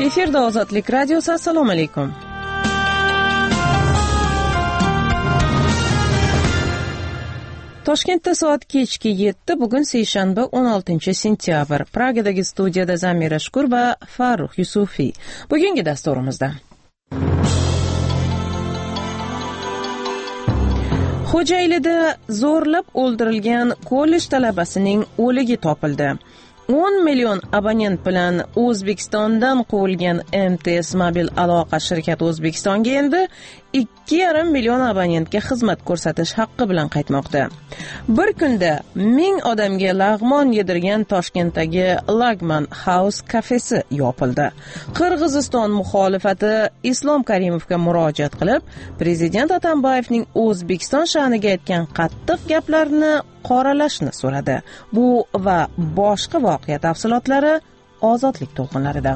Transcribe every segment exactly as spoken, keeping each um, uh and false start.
Efirda Ozodlik radiosi. Assalomu alaykum. Toshkentda soat kechki yetti, bugun seshanba o'n oltinchi sentyabr. Pragadagi studiyada Zamira Shukur va Farruh Yusufiy. Bugungi dasturimizda Xo'jaylida zo'rlab o'ldirilgan kollej talabasining o'ligi topildi. o'n million abonent bilan O'zbekistondan quvilgan M T S mobil aloqa shirkati O'zbekistonga endi ikki yarim million abonentga xizmat ko'rsatish haqqi bilan qaytmoqda. Bir kunda ming odamga lag'mon yedirgan Toshkentdagi Lagman House kafesi yopildi. Qirg'iziston muxolifati Islom Karimovga murojaat qilib, prezident Atambayevning O'zbekiston sha'niga aytgan qattiq gaplarini qoralashni so'radi. Bu va boshqa voqea tafsilotlari Ozodlik to'lqinlarida.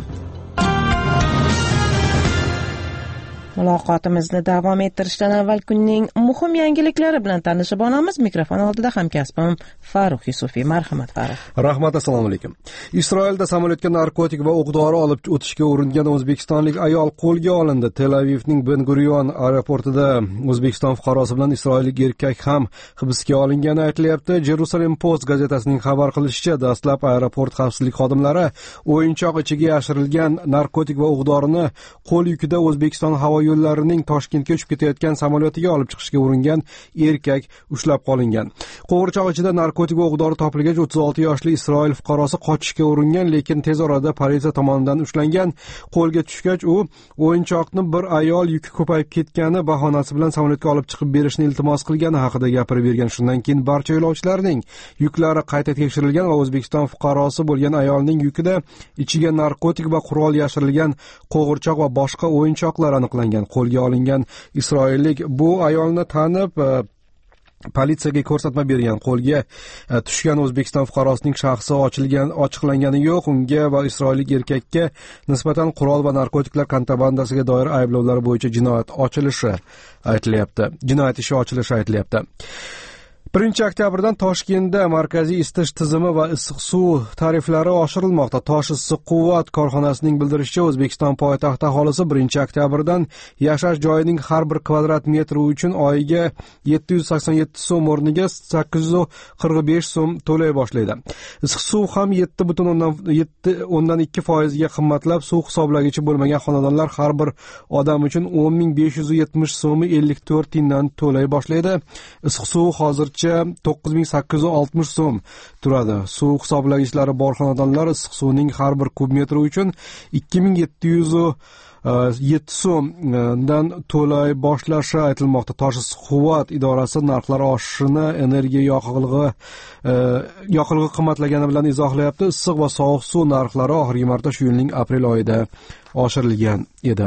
Muloqotimizni davom ettirishdan avval kunning muhim yangiliklari bilan tanishib olamiz. Mikrofon oldida hamkasbim Farruh Yusufiy. Marhamat Farruh. Rahmat, assalomu alaykum. Isroilda samolyotga narkotik va o'q-dori olib o'tishga uringan o'zbekistonlik ayol qo'lga olindi. Tel Avivning Ben Gurion aeroportida O'zbekiston fuqarosi bilan isroillik erkak ham hibsga olingani aytilyapti. Jerusalem Post gazetasining xabar qilishicha, dastlab aeroport xavfsizlik xodimlari o'yinchoq ichiga yashirilgan narkotik va o'q-dorini qo'l yukida O'zbekiston havo yo'llarining Toshkentga uchib ketayotgan samolyotiga olib chiqishga uringan erkak ushlab qolingan. Qo'g'irchoq ichida narkotik va o'q-dori topilgach, o'ttiz olti yoshli Isroil fuqarosi qochishga uringan, lekin tez orada politsiya tomonidan ushlangan. Qo'lga tushgach, u o'yinchoqni bir ayol yuki ko'payib ketgani bahonasi bilan samolyotga olib chiqib berishni iltimos qilgani haqida gapirib bergan. Shundan keyin barcha yo'lovchilarning yuklari qayta tekshirilgan va O'zbekiston fuqarosi bo'lgan ayolning yukida ichiga narkotik va qurol yashirilgan qo'g'irchoq va boshqa o'yinchoqlar aniqlangan. Qo'lga olingan isroillik bu ayolni tanib politsiyaga ko'rsatma bergan. Qo'lga tushgan O'zbekiston fuqarosining shaxsi ochilgan, ochiqlangani yo'q. Unga va isroillik erkakka nisbatan qurol va narkotiklar kontrabandasiga doir ayblovlar bo'yicha jinoyat ochilishi aytilyapti. Jinoyat ishi ochilishi aytilyapti. birinchi oktyabrdan Toshkentda markaziy isitish tizimi va issiq suv tariflari oshirilmoqda. Tosh issiq quvvat korxonasining bildirishicha, O'zbekiston poytaxti aholisi birinchi oktyabrdan yashash joyining har bir kvadrat metri uchun oyiga yetti yuz sakson yetti so'm o'rniga sakkiz yuz qirq besh so'm to'lay boshlaydi. Issiq suv ham yetti butun o'ndan ikki foiz ga qimmatlab, suv hisoblagichi bo'lmagan xonadonlar har bir odam uchun o'n ming besh yuz yetmish so'mi ellik to'rt tiyindan to'lay boshlaydi. Issiq suv hozircha to'qqiz ming sakkiz yuz oltmish so'm turadi. Suv hisoblagichlari bor xonadonlar issiq suvning har bir kub metri uchun ikki ming yetti yuz yetti so'mdan to'lay boshlashi aytilmoqda. Tosh issiq quvvat idorasi narxlar oshishini energiya yoqilg'i yoqilg'i qimmatlagani bilan izohlayapti. Issiq va sovuq suv narxlari oxirgi marta shu yilning aprel oyida oshirilgan edi.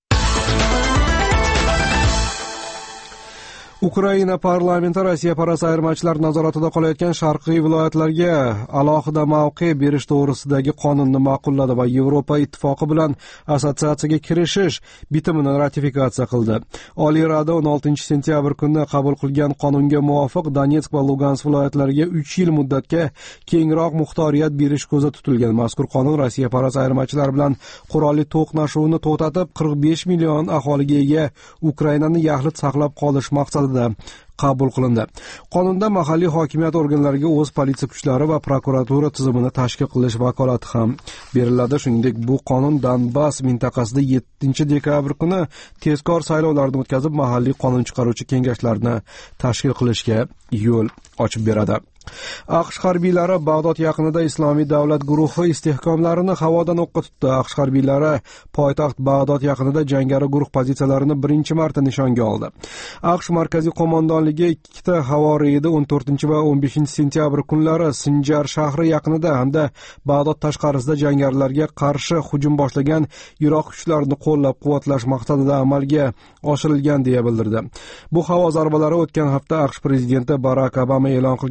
Ukraina parlamenti Rossiya parasi ayirmachilar nazoratida qolayotgan sharqiy viloyatlarga alohida mavqe berish to'g'risidagi qonunni ma'qulladi va Yevropa ittifoqi bilan assotsiatsiyaga kirishish bitimini ratifikatsiya qildi. Oliy Rada o'n oltinchi sentyabr kuni qabul qilgan qonunga muvofiq Donetsk va Lugansk viloyatlariga uch yil muddatga kengroq muxtoriyat berish ko'zda tutilgan. Mazkur qonun Rossiya parasi ayirmachilar bilan qurolli to'qnashuvni to'xtatib, qirq besh million aholiga ega Ukrainani yaxlit saqlab qolish maqsadida qabul qilindi. Qonunda mahalliy hokimiyat organlariga o'z politsiya kuchlari va prokuratura tizimini tashkil qilish vakolati ham beriladi. Shuningdek, bu qonun Donbass mintaqasida yettinchi dekabr kuni tezkor saylovlarni o'tkazib, mahalliy qonun chiqaruvchi kengashlarni tashkil qilishga yo'l ochib beradi. AQSh harbiylari Bag'dod yaqinida Islomiy davlat guruhi istehkomlarini havodan o'qqa tutdi. AQSh harbiylari poytaxt Bag'dod yaqinida jangari guruh pozitsiyalarini birinchi marta nishonga oldi. AQSh markaziy qo'mondonligi ikkita havo reydi o'n to'rtinchi va o'n beshinchi sentyabr kunlari Sinjar shahri yaqinida hamda Bag'dod tashqarisida jangarilarga qarshi hujum boshlagan Iroq kuchlarini qo'llab-quvvatlash maqsadida amalga oshirilgan deya bildirdi. Bu havo zarbalari o'tgan hafta AQSh prezidenti Barak Obama e'lon qilgan islom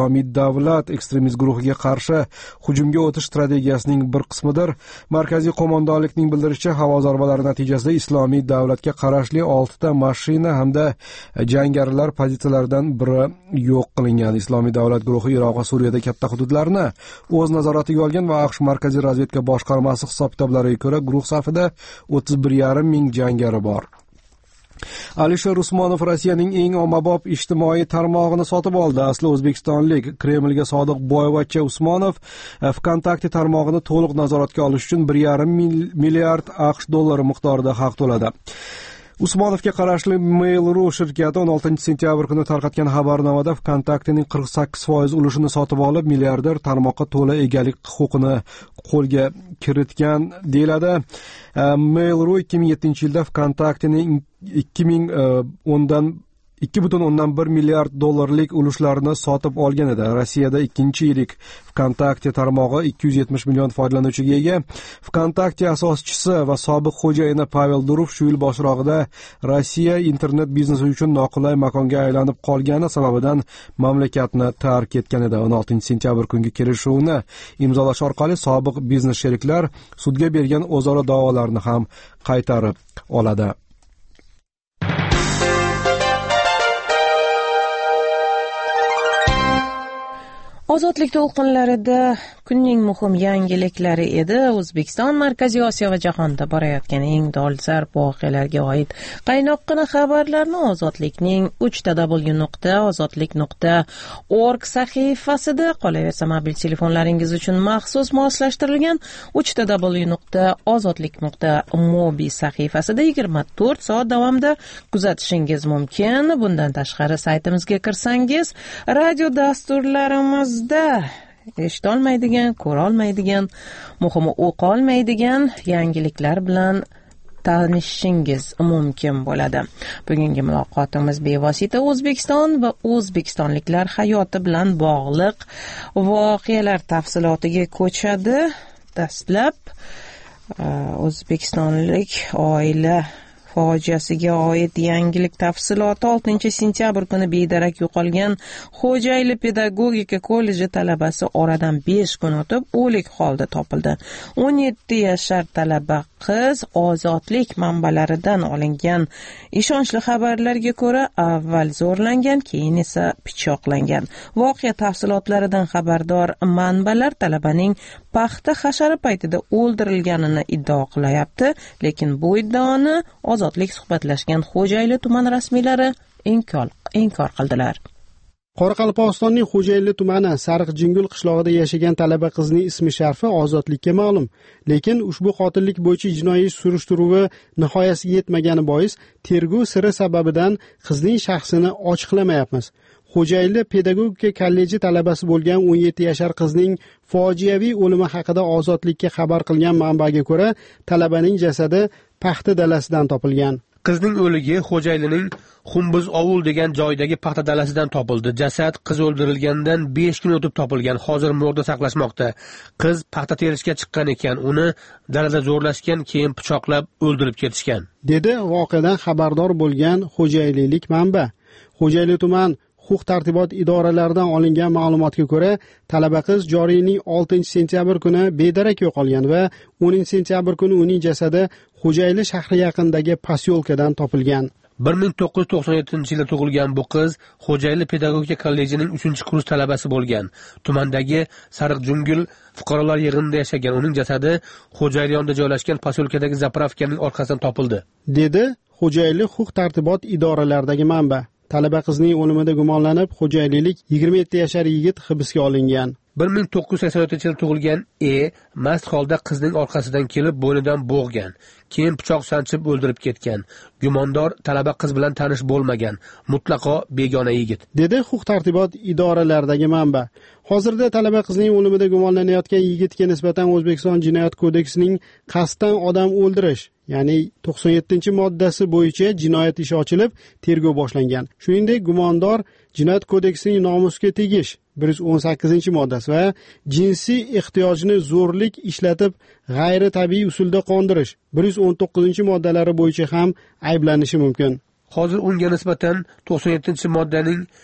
Islomiy davlat ekstremist guruhiga qarshi hujumga o'tish strategiyasining bir qismidir. Markaziy qo'mondonlikning bildirishicha, havo zarbalari natijasida Islomiy davlatga qarashli oltita mashina hamda jangarilar pozitsiyalaridan biri yo'q qilingan. Islomiy davlat guruhi Iroq va Suriyada katta hududlarni o'z nazoratiga olgan va AQSh Markaziy razvedka boshqarmasi hisob-kitoblariga ko'ra guruh safida o'ttiz bir yarim ming jangari bor. Alisher Usmonov Rossiyaning eng ommabop ijtimoiy tarmog'ini sotib oldi. Asli o'zbekistonlik Kremlga sodiq boyvachcha Usmonov VKontakte tarmog'ini to'liq nazoratga olish uchun bir yarim milliard AQSh dollari miqdorida haq to'ladi. Usmonovga qarashli Mail.ru shirkati o'n oltinchi sentyabr kuni tarqatgan xabarnomada VKontaktening qirq sakkiz foiz ulushini sotib olib, milliarder tarmoqqa to'la egalik huquqini qo'lga kiritgan deyiladi. Mail.ru ikki ming yettinchi yilda VKontaktening ikki ming o'ndan ikki butun o'ndan bir milliard dollarlik ulushlarini sotib olgan edi. Rossiyada ikkinchi yirik VKontakte tarmog'i ikki yuz yetmish million foydalanuvchiga ega. VKontakte asoschisi va sobiq xo'jayini Pavel Durov shu yil boshrog'ida Rossiya internet biznesi uchun noqulay makonga aylanib qolgani sababidan mamlakatni tark etgan edi. o'n oltinchi sentyabr kungi kelishuvni imzolash orqali sobiq biznes sheriklar sudga bergan o'zaro da'volarni ham qaytarib oladi. Ozodlik to'lqinlarida kunning muhim yangiliklari edi. O'zbekiston Markaziy Osiyo va jahonda borayotgan eng dolzarb voqealarga oid qaynoqqina xabarlarni Ozodlikning uch w nuqta ozodlik nuqta org sahifasida, qolaversa mobil telefonlaringiz uchun maxsus moslashtirilgan uch w nuqta ozodlik nuqta mobi sahifasida yigirma to'rt soat davomida kuzatishingiz mumkin. Bundan tashqari saytimizga kirsangiz, radio dasturlarimiz eshita olmaydigan, ko'ra olmaydigan, muhimi o'qa olmaydigan yangiliklar bilan tanishishingiz mumkin bo'ladi. Bugungi muloqotimiz bevosita O'zbekiston va o'zbekistonliklar hayoti bilan bog'liq voqealar tafsilotiga ko'chadi. Dastlab o'zbekistonlik oila fojiasiga oid yangilik tafsiloti. oltinchi sentyabr kuni bedarak yo'qolgan Xo'jayli pedagogika kolleji talabasi oradan besh kun o'tib o'lik holda topildi. o'n yetti yashar talaba qiz Ozodlik manbalaridan olingan ishonchli xabarlarga ko'ra avval zo'rlangan, keyin esa pichoqlangan. Voqea tafsilotlaridan xabardor manbalar talabaning paxta hashari paytida o'ldirilganini iddao qilyapti, lekin bu iddaoni Ozodlik suhbatlashgan Xo'jayli tuman rasmiylari inkor inkor qildilar. Qoraqalpog'istonning Xo'jayli tumani Sariq-Jingul qishlog'ida yashagan talaba qizning ismi sharfi Ozodlikka ma'lum, lekin ushbu qotillik bo'yicha jinoiy surishtiruvi nihoyasiga yetmagani bois tergov siri sababidan qizning shaxsini ochiqlamayapmiz. Xo'jayli pedagogika kolleji talabasi bo'lgan o'n yetti yashar qizning fojiaviy o'limi haqida Ozodlikka xabar qilgan manbaga ko'ra, talabaning jasadi paxta dalasidan topilgan. Qizning o'ligi Xo'jaylining Xumbuz ovul degan joydagi paxta dalasidan topildi. Jasad qiz o'ldirilgandan besh kun o'tib topilgan. Hozir morgda saqlashmoqda. Qiz paxta terishga chiqqan ekan. Uni dalada zo'rlashgan, keyin pichoqlab o'ldirib ketishgan, dedi voqeadan xabardor bo'lgan xo'jaylilik manba. Xo'jayli tuman huquq tartibot idoralaridan olingan ma'lumotga ko'ra, talaba qiz joriy yilning oltinchi sentyabr kuni bedarak yo'qolgan va o'ninchi sentyabr kuni uning jasadi Xo'jayli shahri yaqinidagi posyolkadan topilgan. bir ming to'qqiz yuz to'qson yettinchi yilda tug'ilgan bu qiz Xo'jayli pedagogika kollejining uchinchi kurs talabasi bo'lgan. Tumandagi Sariq-Jungul fuqarolar yig'inida yashagan. Uning jasadi Xo'jayli yonida joylashgan posyolkadagi zapravkaning orqasidan topildi, dedi Xo'jayli huquq tartibot idoralaridagi manba. Talaba qizning o'limida gumonlanib, xo'jaylilik yigirma yetti yashar yigit hibsga olingan. bir ming to'qqiz yuz sakson yettinchi yilda tug'ilgan E mast holda qizning orqasidan kelib bo'ynidan bo'g'gan, keyin pichoq sanchib o'ldirib ketgan. Gumondor talaba qiz bilan tanish bo'lmagan, mutlaqo begona yigit, dedi huquq tartibot idoralaridagi manba. Hozirda talaba qizning o'limida gumonlanayotgan yigitga nisbatan O'zbekiston Jinoyat kodeksining qasddan odam o'ldirish, ya'ni to'qson yettinchi moddasi bo'yicha jinoyat ishi ochilib, tergov boshlangan. Shuningdek, gumondor Jinoyat kodeksining nomusga tegish bir yuz o'n sakkizinchi moddasi va jinsiy ehtiyojni zo'rlik ishlatib g'ayri tabiiy usulda qondirish bir yuz o'n to'qqizinchi moddalari bo'yicha ham ayblanishi mumkin. Hozir unga nisbatan to'qson yettinchi moddaning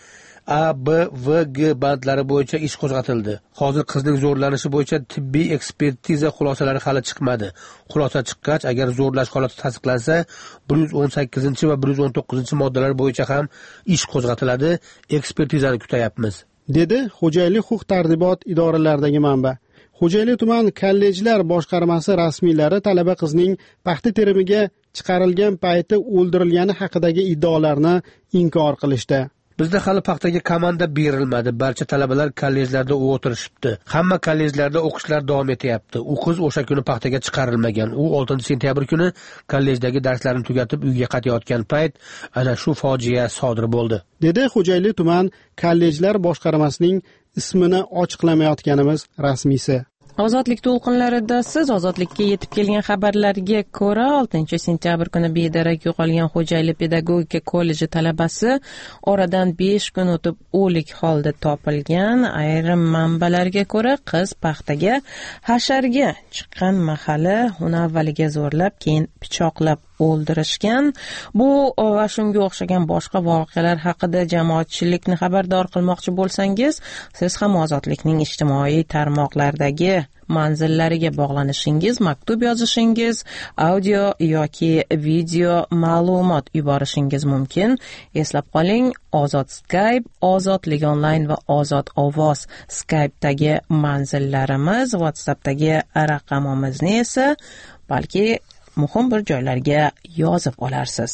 A, B, V, G bandlari bo'yicha ish qo'zg'atildi. Hozir qizning zo'rlanishi bo'yicha tibbiy ekspertiza xulosalari hali chiqmadi. Xulosa chiqqach, agar zo'rlash holati tasdiqlansa, bir yuz o'n sakkizinchi va bir yuz o'n to'qqizinchi moddalar bo'yicha ham ish qo'zg'atiladi. Ekspertizani kutayapmiz, dedi Xo'jayli huquq-tartibot idoralaridagi manba. Xo'jayli tuman kollejlar boshqarmasi rasmiylari talaba qizning paxta terimiga chiqarilgan payti o'ldirilgani haqidagi iddaolarni inkor qilishdi. Bizda hali paxtaga komanda berilmadi. Barcha talabalar kollejlarda o'tirishibdi. Hamma kollejlarda o'qishlar davom etyapti. U qiz o'sha kuni paxtaga chiqarilmagan. U oltinchi sentyabr kuni kollejdagi darslarini tugatib uyga qaytayotgan payt ana shu fojia sodir bo'ldi, dedi Xo'jayli tuman kollejlar boshqarmasining ismini ochiqlamayotganimiz rasmiysi. Ozodlik to'lqinlarida siz ozodlikka yetib kelgan xabarlarga ko'ra oltinchi sentyabr kuni bedarak yo'qolgan Xo'jayli pedagogika kolleji talabasi oradan besh kun o'tib o'lik holda topilgan. Ayrim manbalarga ko'ra qiz paxtaga hasharga chiqqan mahali uni avvaliga zo'rlab, keyin pichoqlab o'ldirishgan. Bu va shunga o'xshagan boshqa voqealar haqida jamoatchilikni xabardor qilmoqchi bo'lsangiz, siz ham ozodlikning ijtimoiy tarmoqlardagi manzillariga bog'lanishingiz, maktub yozishingiz, audio yoki video ma'lumot yuborishingiz mumkin. Eslab qoling, Ozod Skype, Ozodlik onlayn va Ozod ovoz Skype'dagi manzillarimiz, WhatsApp'dagi raqamimizni esa balki muhim bir joylarga yozib olarsiz.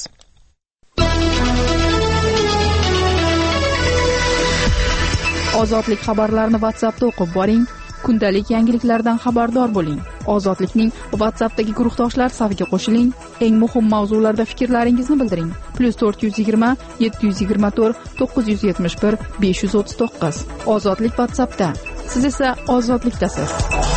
Ozodlik xabarlarini WhatsAppda o'qib boring. Kundalik yangiliklardan xabardor bo'ling. Ozodlikning WhatsAppdagi guruhdoshlar safiga qo'shiling. Eng muhim mavzularda fikrlaringizni bildiring. plus to'rt yuz yigirma yetti yuz yigirma to'rt to'qqiz yuz yetmish bir besh yuz o'ttiz to'qqiz. Ozodlik WhatsAppda. Siz esa ozodlikdasiz.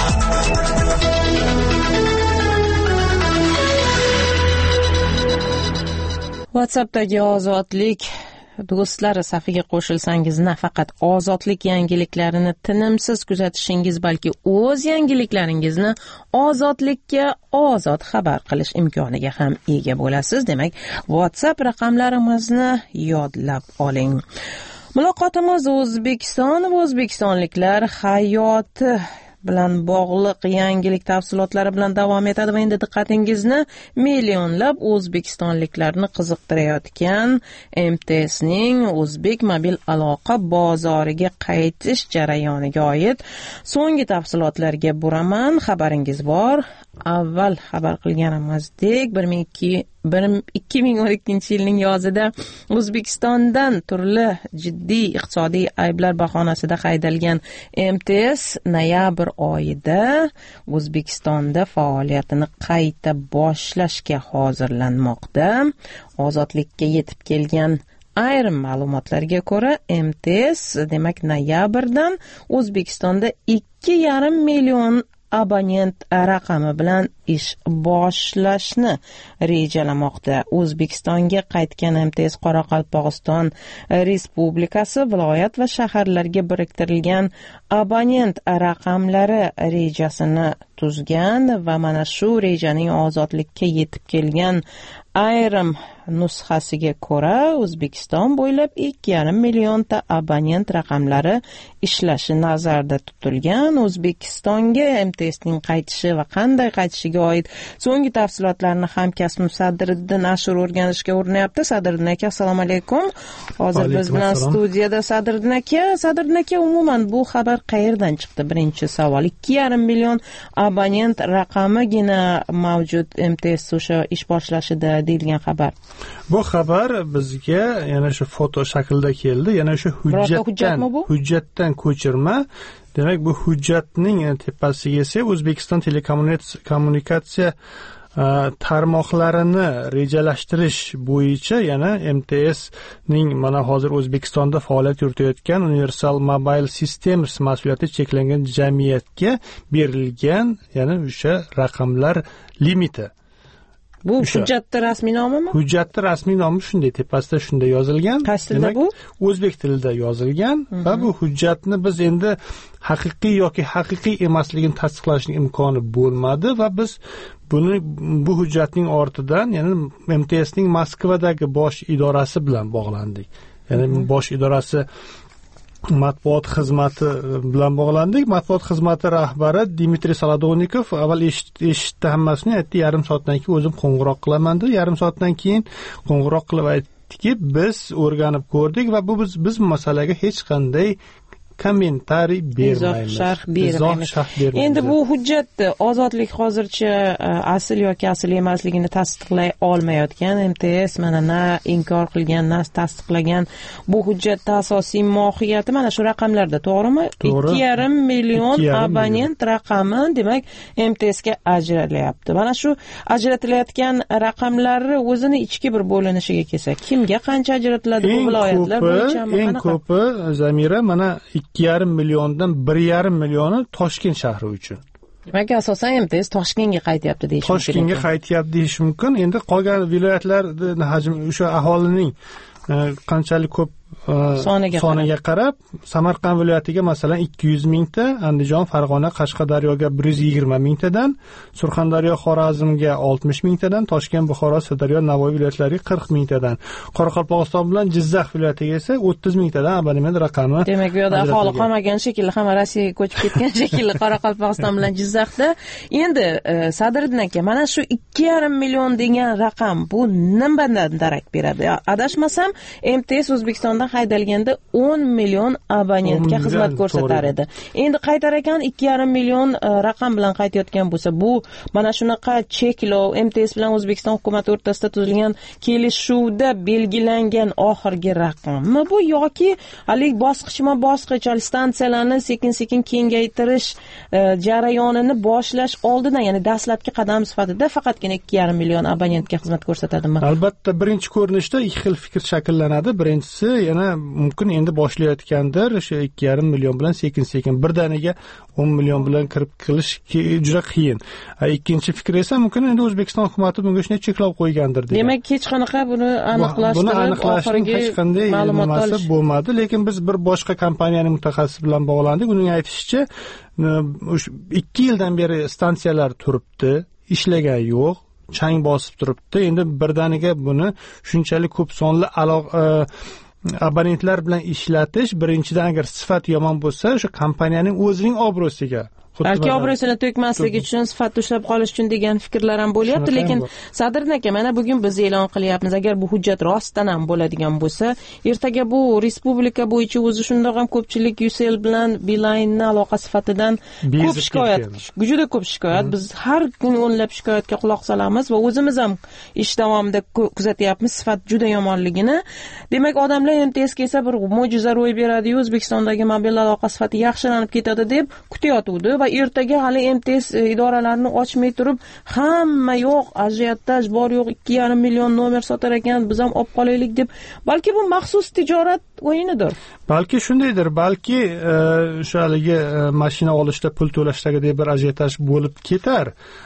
WhatsAppdagi ozodlik do'stlari safiga qo'shilsangiz, nafaqat ozodlik yangiliklarini tinimsiz kuzatishingiz, balki o'z yangiliklaringizni ozodlikka ozod xabar qilish imkoniga ham ega bo'lasiz. Demak, WhatsApp raqamlarimizni yodlab oling. Muloqotimiz O'zbekiston va o'zbekistonliklar hayoti bilan bog'liq yangilik tafsilotlari bilan davom etadi va endi diqqatingizni millionlab o'zbekistonliklarni qiziqtirayotgan M T S'ning O'zbek mobil aloqa bozoriga qaytish jarayoniga oid so'nggi tafsilotlarga buraman. Xabaringiz bor. Avval xabar qilganimizdek, ikki ming o'n ikkinchi yilning yozida O'zbekistondan turli jiddiy iqtisodiy ayblar bahonasida haydalgan M T S noyabr oyida O'zbekistonda faoliyatini qayta boshlashga hozirlanmoqda. Ozodlikka yetib kelgan ayrim ma'lumotlarga ko'ra, M T S demak noyabrdan O'zbekistonda ikki yarim million abonent raqami bilan ish boshlashni rejalamoqda. O'zbekistonga qaytgan M T S Qoraqalpog'iston Respublikasi viloyat va shaharlarga biriktirilgan abonent raqamlari rejasini tuzgan va mana shu rejaning ozodlikka yetib kelgan ayrim nusxasiga ko'ra O'zbekiston bo'ylab ikki yarim millionta abonent raqamlari ishlashi nazarda tutilgan. O'zbekistonga M T S'ning qaytishi va qanday qaytishiga oid so'nggi tafsilotlarni hamkasbim Sadriddin Ashur o'rganishga urinyapti. Sadriddin aka, assalomu alaykum. Hozir biz bilan studiyada Sadriddin aka. Sadriddin aka, umuman bu xabar qayerdan chiqdi? Birinchi savol. ikki yarim million abonent raqamigina mavjud M T S o'sha ish boshlashida deyilgan xabar. Bu xabar bizga yana shu foto shaklda keldi. Yana shu hujjatdan hujjatdan ko'chirma. Demak, bu hujjatning tepasiga esa O'zbekiston telekommunikatsiya tarmoqlarini rejalashtirish bo'yicha yana M T S'ning mana hozir O'zbekistonda faoliyat yuritayotgan Universal Mobile Systems mas'uliyati cheklangan jamiyatga berilgan yana o'sha raqamlar limiti. Bu hujjatda rasmiy nomimi? Hujjatda rasmiy nomi shunday, tepasida shunday yozilgan. Qaysi tilda bu? O'zbek tilida yozilgan va bu hujjatni biz endi haqiqiy yoki haqiqiy emasligini tasdiqlashning imkoni bo'lmadi va biz buni bu hujjatning ortidan, ya'ni M T S'ning Moskvadagi bosh idorasi bilan bog'landik. Ya'ni bosh idorasi matbuot xizmati bilan bog'landik. Matbuot xizmati rahbari Dmitriy Solodovnikov avval eshitdi hammasini, aytdi, yarim soatdan keyin o'zim qo'ng'iroq qilaman dedi. Yarim soatdan keyin qo'ng'iroq qilib aytdiki, biz o'rganib ko'rdik va bu biz biz masalaga hech qanday kommentariy bermaymiz. Sharh bermaymiz. Endi bu hujjat ozodlik hozircha asl yoki asl emasligini tasdiqlay olmayotgan. M T S mana na inkor qilgan, na tasdiqlagan. Bu hujjatning asosiy mohiyati mana shu raqamlarda, to'g'rimi? ikki yarim million abonent raqami, demak, M T S ga ajratilyapti. Mana shu ajratilayotgan raqamlarni o'zini ichki bir bo'linishiga kelsak, kimga qancha ajratiladi bu viloyatlar bo'yicha? Eng ko'pi Zamira mana ikki yarim milliondan bir yarim millioni Toshkent shahri uchun. Demak, asosan M T S Toshkentga qaytyapti deyish mumkin. Toshkentga qaytyapti deyish mumkin. Endi qolgan viloyatlarning hajmi o'sha aholining qanchalik ko'p soniga, soniga qarab, Samarqand viloyatiga masalan ikki yuz mingta, Andijon, Farg'ona, Qashqadaryoga bir yuz yigirma mingtadan, Surxondaryo, Xorazmga oltmish mingtadan, Toshkent, Buxoro, Sirdaryo, Navoiy viloyatlariga qirq mingtadan, Qoraqalpog'iston bilan Jizzax viloyatiga esa o'ttiz mingtadan abonent raqami. Demak, bu yerda aholi qolmagan shekilli, hamma Rossiyaga ko'chib ketgan shekilli Qoraqalpog'iston bilan Jizzaxda. Endi Sadriddin aka, mana shu ikki yarim million degan raqam bu nimadan darak beradi? Adashmasam, M T S O'zbekistonda haydalganda o'n million abonentga xizmat ko'rsatar edi. Endi qaytar ekan ikki yarim million raqam bilan qaytayotgan bo'lsa, bu mana shunaqa cheklov M T S bilan O'zbekiston hukumati o'rtasida tuzilgan kelishuvda belgilangan oxirgi raqammi bu, yoki hali bosqichma-bosqich stansiyalarni sekin-sekin kengaytirish jarayonini boshlash oldidan, ya'ni dastlabki qadam sifatida faqatgina ikki yarim million abonentga xizmat ko'rsatadimi? Albatta, birinchi ko'rinishda ikki xil fikr shakllanadi. Birinchisi, yana mumkin endi boshlayotgandir, o'sha ikki yarim million bilan sekin-sekin birdaniga o'n million bilan kirib qilish juda qiyin. Ikkinchi fikr esa mumkin endi O'zbekiston hukumati bunga shunday cheklov qo'ygandir degan. Demak, hech qanaqa buni aniqlashtirib, oxirgi hech qanday ma'lumot bo'lmadi, lekin biz bir boshqa kompaniyaning mutaxassisi bilan bog'landik. Uning aytishicha, ikki yildan beri stansiyalar turibdi, ishlagan yo'q, chang bosib turibdi. Endi birdaniga buni shunchalik ko'p sonli aloqa abonentlar bilan ishlatish, birinchidan agar sifat yomon bo'lsa, o'sha kompaniyaning o'zining obro'siga, balki obro'sini to'kmaslik uchun, sifatni ushlab qolish uchun degan fikrlar ham bo'lyapti. Lekin Sadriddin aka, mana bugun biz e'lon qilyapmiz, agar bu hujjat rostdan ham bo'ladigan bo'lsa, ertaga bu respublika bo'yicha o'zi shundoq ham ko'pchilik Ucell bilan Beeline'ning aloqa sifatidan ko'p shikoyat, juda ko'p shikoyat. Biz har kun o'nlab shikoyatga quloq solamiz va o'zimiz ham ish davomida kuzatyapmiz sifat juda yomonligini. Demak, odamlar M T S kelsa bir mo'jiza ro'y beradi-yu, O'zbekistondagi mobil aloqa sifati yaxshilanib ketadi deb kutayotuvdi va ertaga hali M T S idoralarini ochmay turib, hamma yo'q, ajiotaj bor yo'q, ikki yarim million nomer sotar ekan, biz ham olib qolaylik deb, balki bu maxsus tijorat o'yinidir. Balki shundaydir, balki o'sha haligi mashina olishda pul to'lashdagidek bir ajiotaj bo'lib ketar.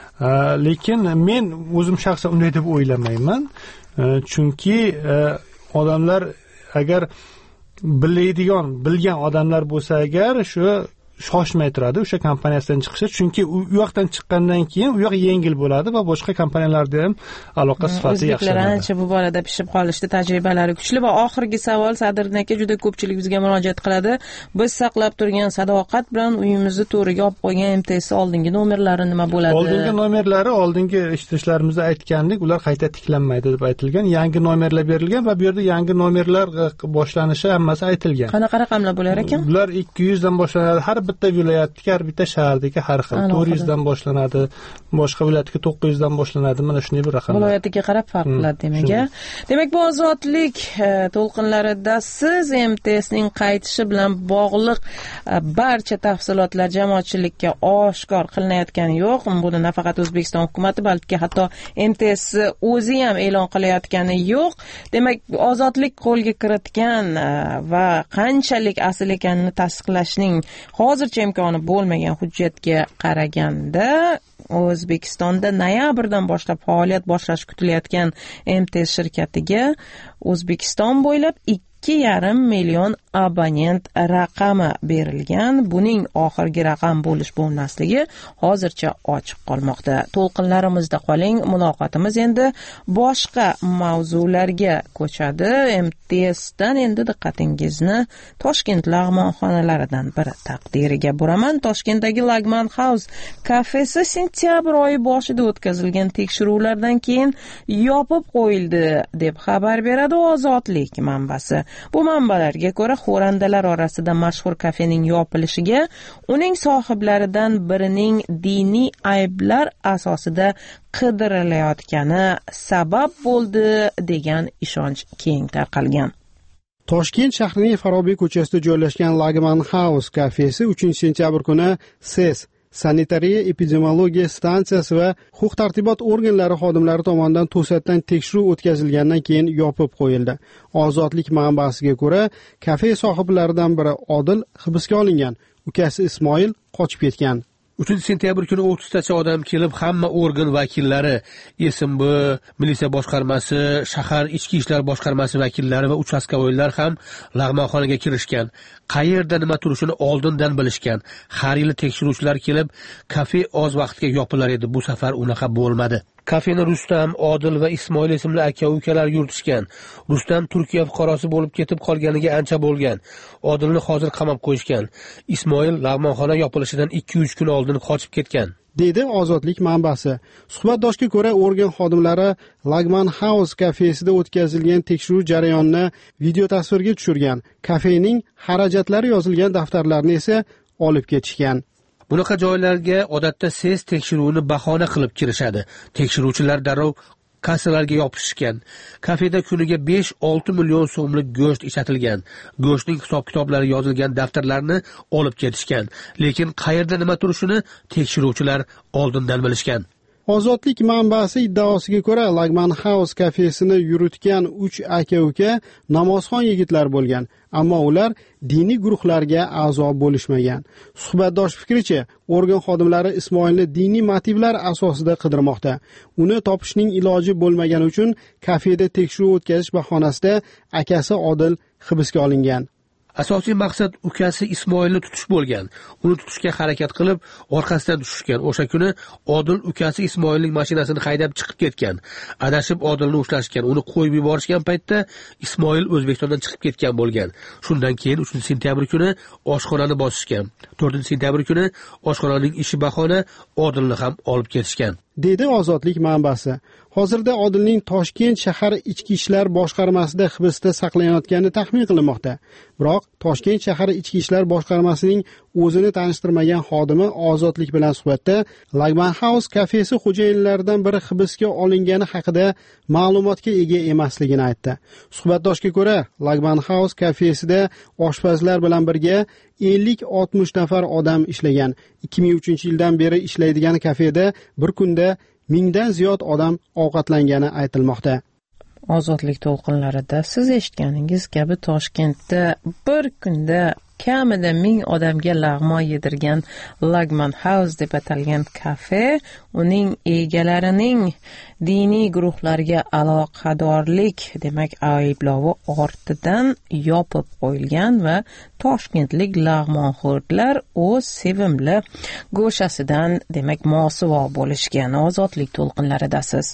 Lekin men o'zim shaxsan unday deb o'ylamayman. Chunki odamlar agar biladigan, bilgan odamlar bo'lsa agar, shu shoshmay turadi o'sha kompaniyasidan chiqishi, chunki u yoqdan chiqqandan keyin u yoq yengil bo'ladi va boshqa kompaniyalarda ham aloqa sifati yaxshilanadi. Ancha bu borada pishib qolishda tajribalari kuchli. Va oxirgi savol, Sadriddin aka, juda ko'pchilik bizga murojaat qiladi. Biz saqlab turgan sadoqat bilan uyimizni to'riga olib qo'ygan M T S oldingi nomerlari nima bo'ladi? Oldingi nomerlari, oldingi eshitishlarimizni aytgandik, ular qayta tiklanmaydi deb aytilgan. Yangi nomerlar berilgan va bu yerda yangi nomerlar boshlanishi hammasi aytilgan. Qanaqa raqamlar bo'lar ekan? Bular ikki yuz dan boshlanadi. Har bitta viloyatga, har bitta shahardagi har xil. to'rt yuz dan boshlanadi, boshqa viloyatga to'qqiz yuz dan boshlanadi. Mana shunday bir raqam. Viloyatiga qarab farq qiladi demak. Demak, bu ozodlik to'lqinlarida siz M T S ning qaytishi bilan bog'liq barcha tafsilotlar jamoatchilikka oshkor qilinayotgani yo'q. Buni nafaqat O'zbekiston hukumati, balki hatto M T S o'zi ham e'lon qilayotgani yo'q. Demak, ozodlik qo'lga kiritgan va qanchalik asl ekanini tasdiqlashning hozircha imkoni bo'lmagan hujjatga qaraganda, O'zbekistonda noyabrdan boshlab faoliyat boshlash kutilayotgan M T S shirkatiga O'zbekiston bo'ylab ikki ikki yarim million abonent raqami berilgan. Buning oxirgi raqam bo'lish bo'lmasligi hozircha ochiq qolmoqda. To'lqinlarimizda qoling. Muloqotimiz endi boshqa mavzularga ko'chadi. M T S dan endi diqqatingizni Toshkent lag'monxonalaridan biri taqdiriga buraman. Toshkentdagi Lagman House kafesi sentyabr oyi boshida o'tkazilgan tekshiruvlardan keyin yopib qo'yildi deb xabar beradi Ozodlik manbasi. Bu manbalarga ko'ra, xo'randalar orasida mashhur kafening yopilishiga uning sohiblaridan birining diniy ayblar asosida qidirilayotgani sabab bo'ldi degan ishonch keng tarqalgan. Toshkent shahrining Farobiy ko'chasida joylashgan Lagman House kafesi uchinchi sentyabr kuni S E S Sanitariya epidemiologiya stansiyasi va huquq-tartibot organlari xodimlari tomonidan to'satdan tekshiruv o'tkazilgandan keyin yopib qo'yildi. Ozodlik manbasiga ko'ra, kafe sohiblaridan biri Odil hibsga olingan, ukasi Ismoil qochib ketgan. uchinchi sentyabr kuni o'ttiztacha odam kelib, hamma organ vakillari, S M B, militsiya boshqarmasi, shahar ichki ishlar boshqarmasi vakillari va uchastkavoylar ham lag'monxonaga kirishgan. Qayerda nima turishini oldindan bilishgan. Har yili tekshiruvchilar kelib, kafe oz vaqtga yopilar edi. Bu safar unaqa bo'lmadi. Kafeni Rustam, Odil va Ismoil ismli aka-ukalar yuritishgan. Rustam Turkiya fuqarosi bo'lib ketib qolganiga ancha bo'lgan. Odilni hozir qamab qo'yishgan. Ismoil lag'monxona yopilishidan ikki uch kun oldin qochib ketgan, deydi Ozodlik manbasi. Suhbatdoshga ko'ra, organ xodimlari Lagman House kafesida o'tkazilgan tekshiruv jarayonini video tasvirga tushirgan. Kafening xarajatlari yozilgan daftarlarni esa olib ketishgan. Bunaqa joylarga odatda S E S tekshiruvini bahona qilib kirishadi. Tekshiruvchilar darrov kassalarga yopishgan. Kafeda kuniga besh olti million so'mlik go'sht ishlatilgan. Go'shtning hisob-kitoblari yozilgan daftarlarni olib ketishgan. Lekin qayerda nima turishini tekshiruvchilar oldindan bilishgan. Ozodlik manbasi iddaosiga ko'ra, Lagman House kafesini yuritgan uch aka-uka namozxon yigitlar bo'lgan, ammo ular diniy guruhlarga a'zo bo'lishmagan. Suhbatdosh fikricha, organ xodimlari Ismoilni diniy motivlar asosida qidirmoqda. Uni topishning iloji bo'lmagani uchun kafeda tekshiruv o'tkazish bahonasida akasi Odil hibsga olingan. Asosiy maqsad ukasi Ismoilni tutish bo'lgan. Uni tutishga harakat qilib, orqasidan tushishgan. O'sha kuni Odil ukasi Ismoilning mashinasini haydab chiqib ketgan. Adashib Odilni ushlashgan. Uni qo'yib yuborishgan paytda Ismoil O'zbekistondan chiqib ketgan bo'lgan. Shundan keyin uchinchi sentyabr kuni oshxonani bosishgan. to'rtinchi sentyabr kuni oshxonaning ishi bahona Odilni ham olib ketishgan, deydi Ozodlik manbasi. Hozirda Odilning Toshkent shahar ichki ishlar boshqarmasida hibsda saqlanayotgani taxmin qilinmoqda. Biroq Toshkent shahar ichki ishlar boshqarmasining o'zini tanishtirmagan xodimi Ozodlik bilan suhbatda Lagman House kafesi xo'jayinlaridan biri hibsga olingani haqida ma'lumotga ega emasligini aytdi. Suhbatdoshga ko'ra, Lagman House kafesida oshpazlar bilan birga ellik oltmish nafar odam ishlagan. ikki ming uchinchi yildan beri ishlaydigan kafeda bir kunda mingdan ziyod odam ovqatlangani aytilmoqda. Ozodlik to'lqinlarida siz eshitganingiz kabi Toshkentda bir kunda kamida ming odamga lag'mon yedirgan Lagman House deb atalgan kafe uning egalarining diniy guruhlarga aloqadorlik demak ayblovi ortidan yopib qo'yilgan va toshkentlik lag'monxo'rlar o'z sevimli go'shasidan demak mosuvo bo'lishgan. Ozodlik to'lqinlaridasiz.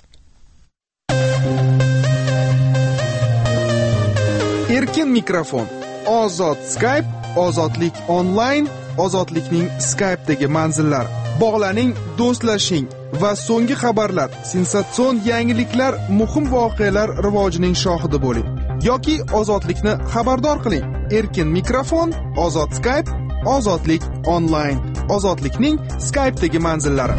Erkin mikrofon, ozod Skype, ozodlik onlayn, ozodlikning Skype'dagi manzillari. Bog'laning, do'stlashing va so'nggi xabarlar, sensatsion yangiliklar, muhim voqealar rivojining shohidi bo'ling. Yoki ozodlikni xabardor qiling. Erkin mikrofon, ozod Skype, ozodlik onlayn, ozodlikning Skype'dagi manzillari.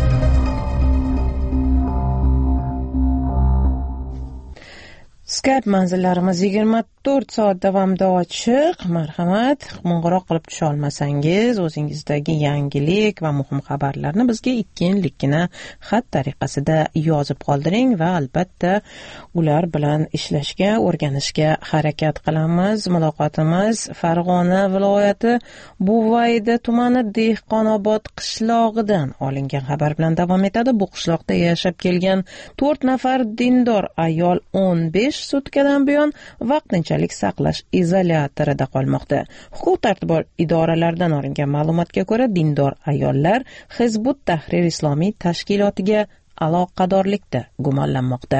Skype manzillarimiz yigirma to'rt soat davomida ochiq. Marhamat, qo'ng'iroq qilib tusha olmasangiz, o'zingizdagi yangilik va muhim xabarlarni bizga ikki-enlikkina xat tariqasida yozib qoldiring va albatta ular bilan ishlashga, o'rganishga harakat qilamiz. Muloqotimiz Farg'ona viloyati Buvayda tumani Dehqonobod qishlog'idan olingan xabar bilan davom etadi. Bu qishloqda yashab kelgan to'rt nafar dindor ayol o'n besh sutkadan buyon vaqtinchalik saqlash izolyatorida qolmoqda. Huquq tartibot idoralaridan olingan ma'lumotga ko'ra, dindor ayollar Hizbut Tahrir islomiy tashkilotiga aloqadorlikda gumonlanmoqda.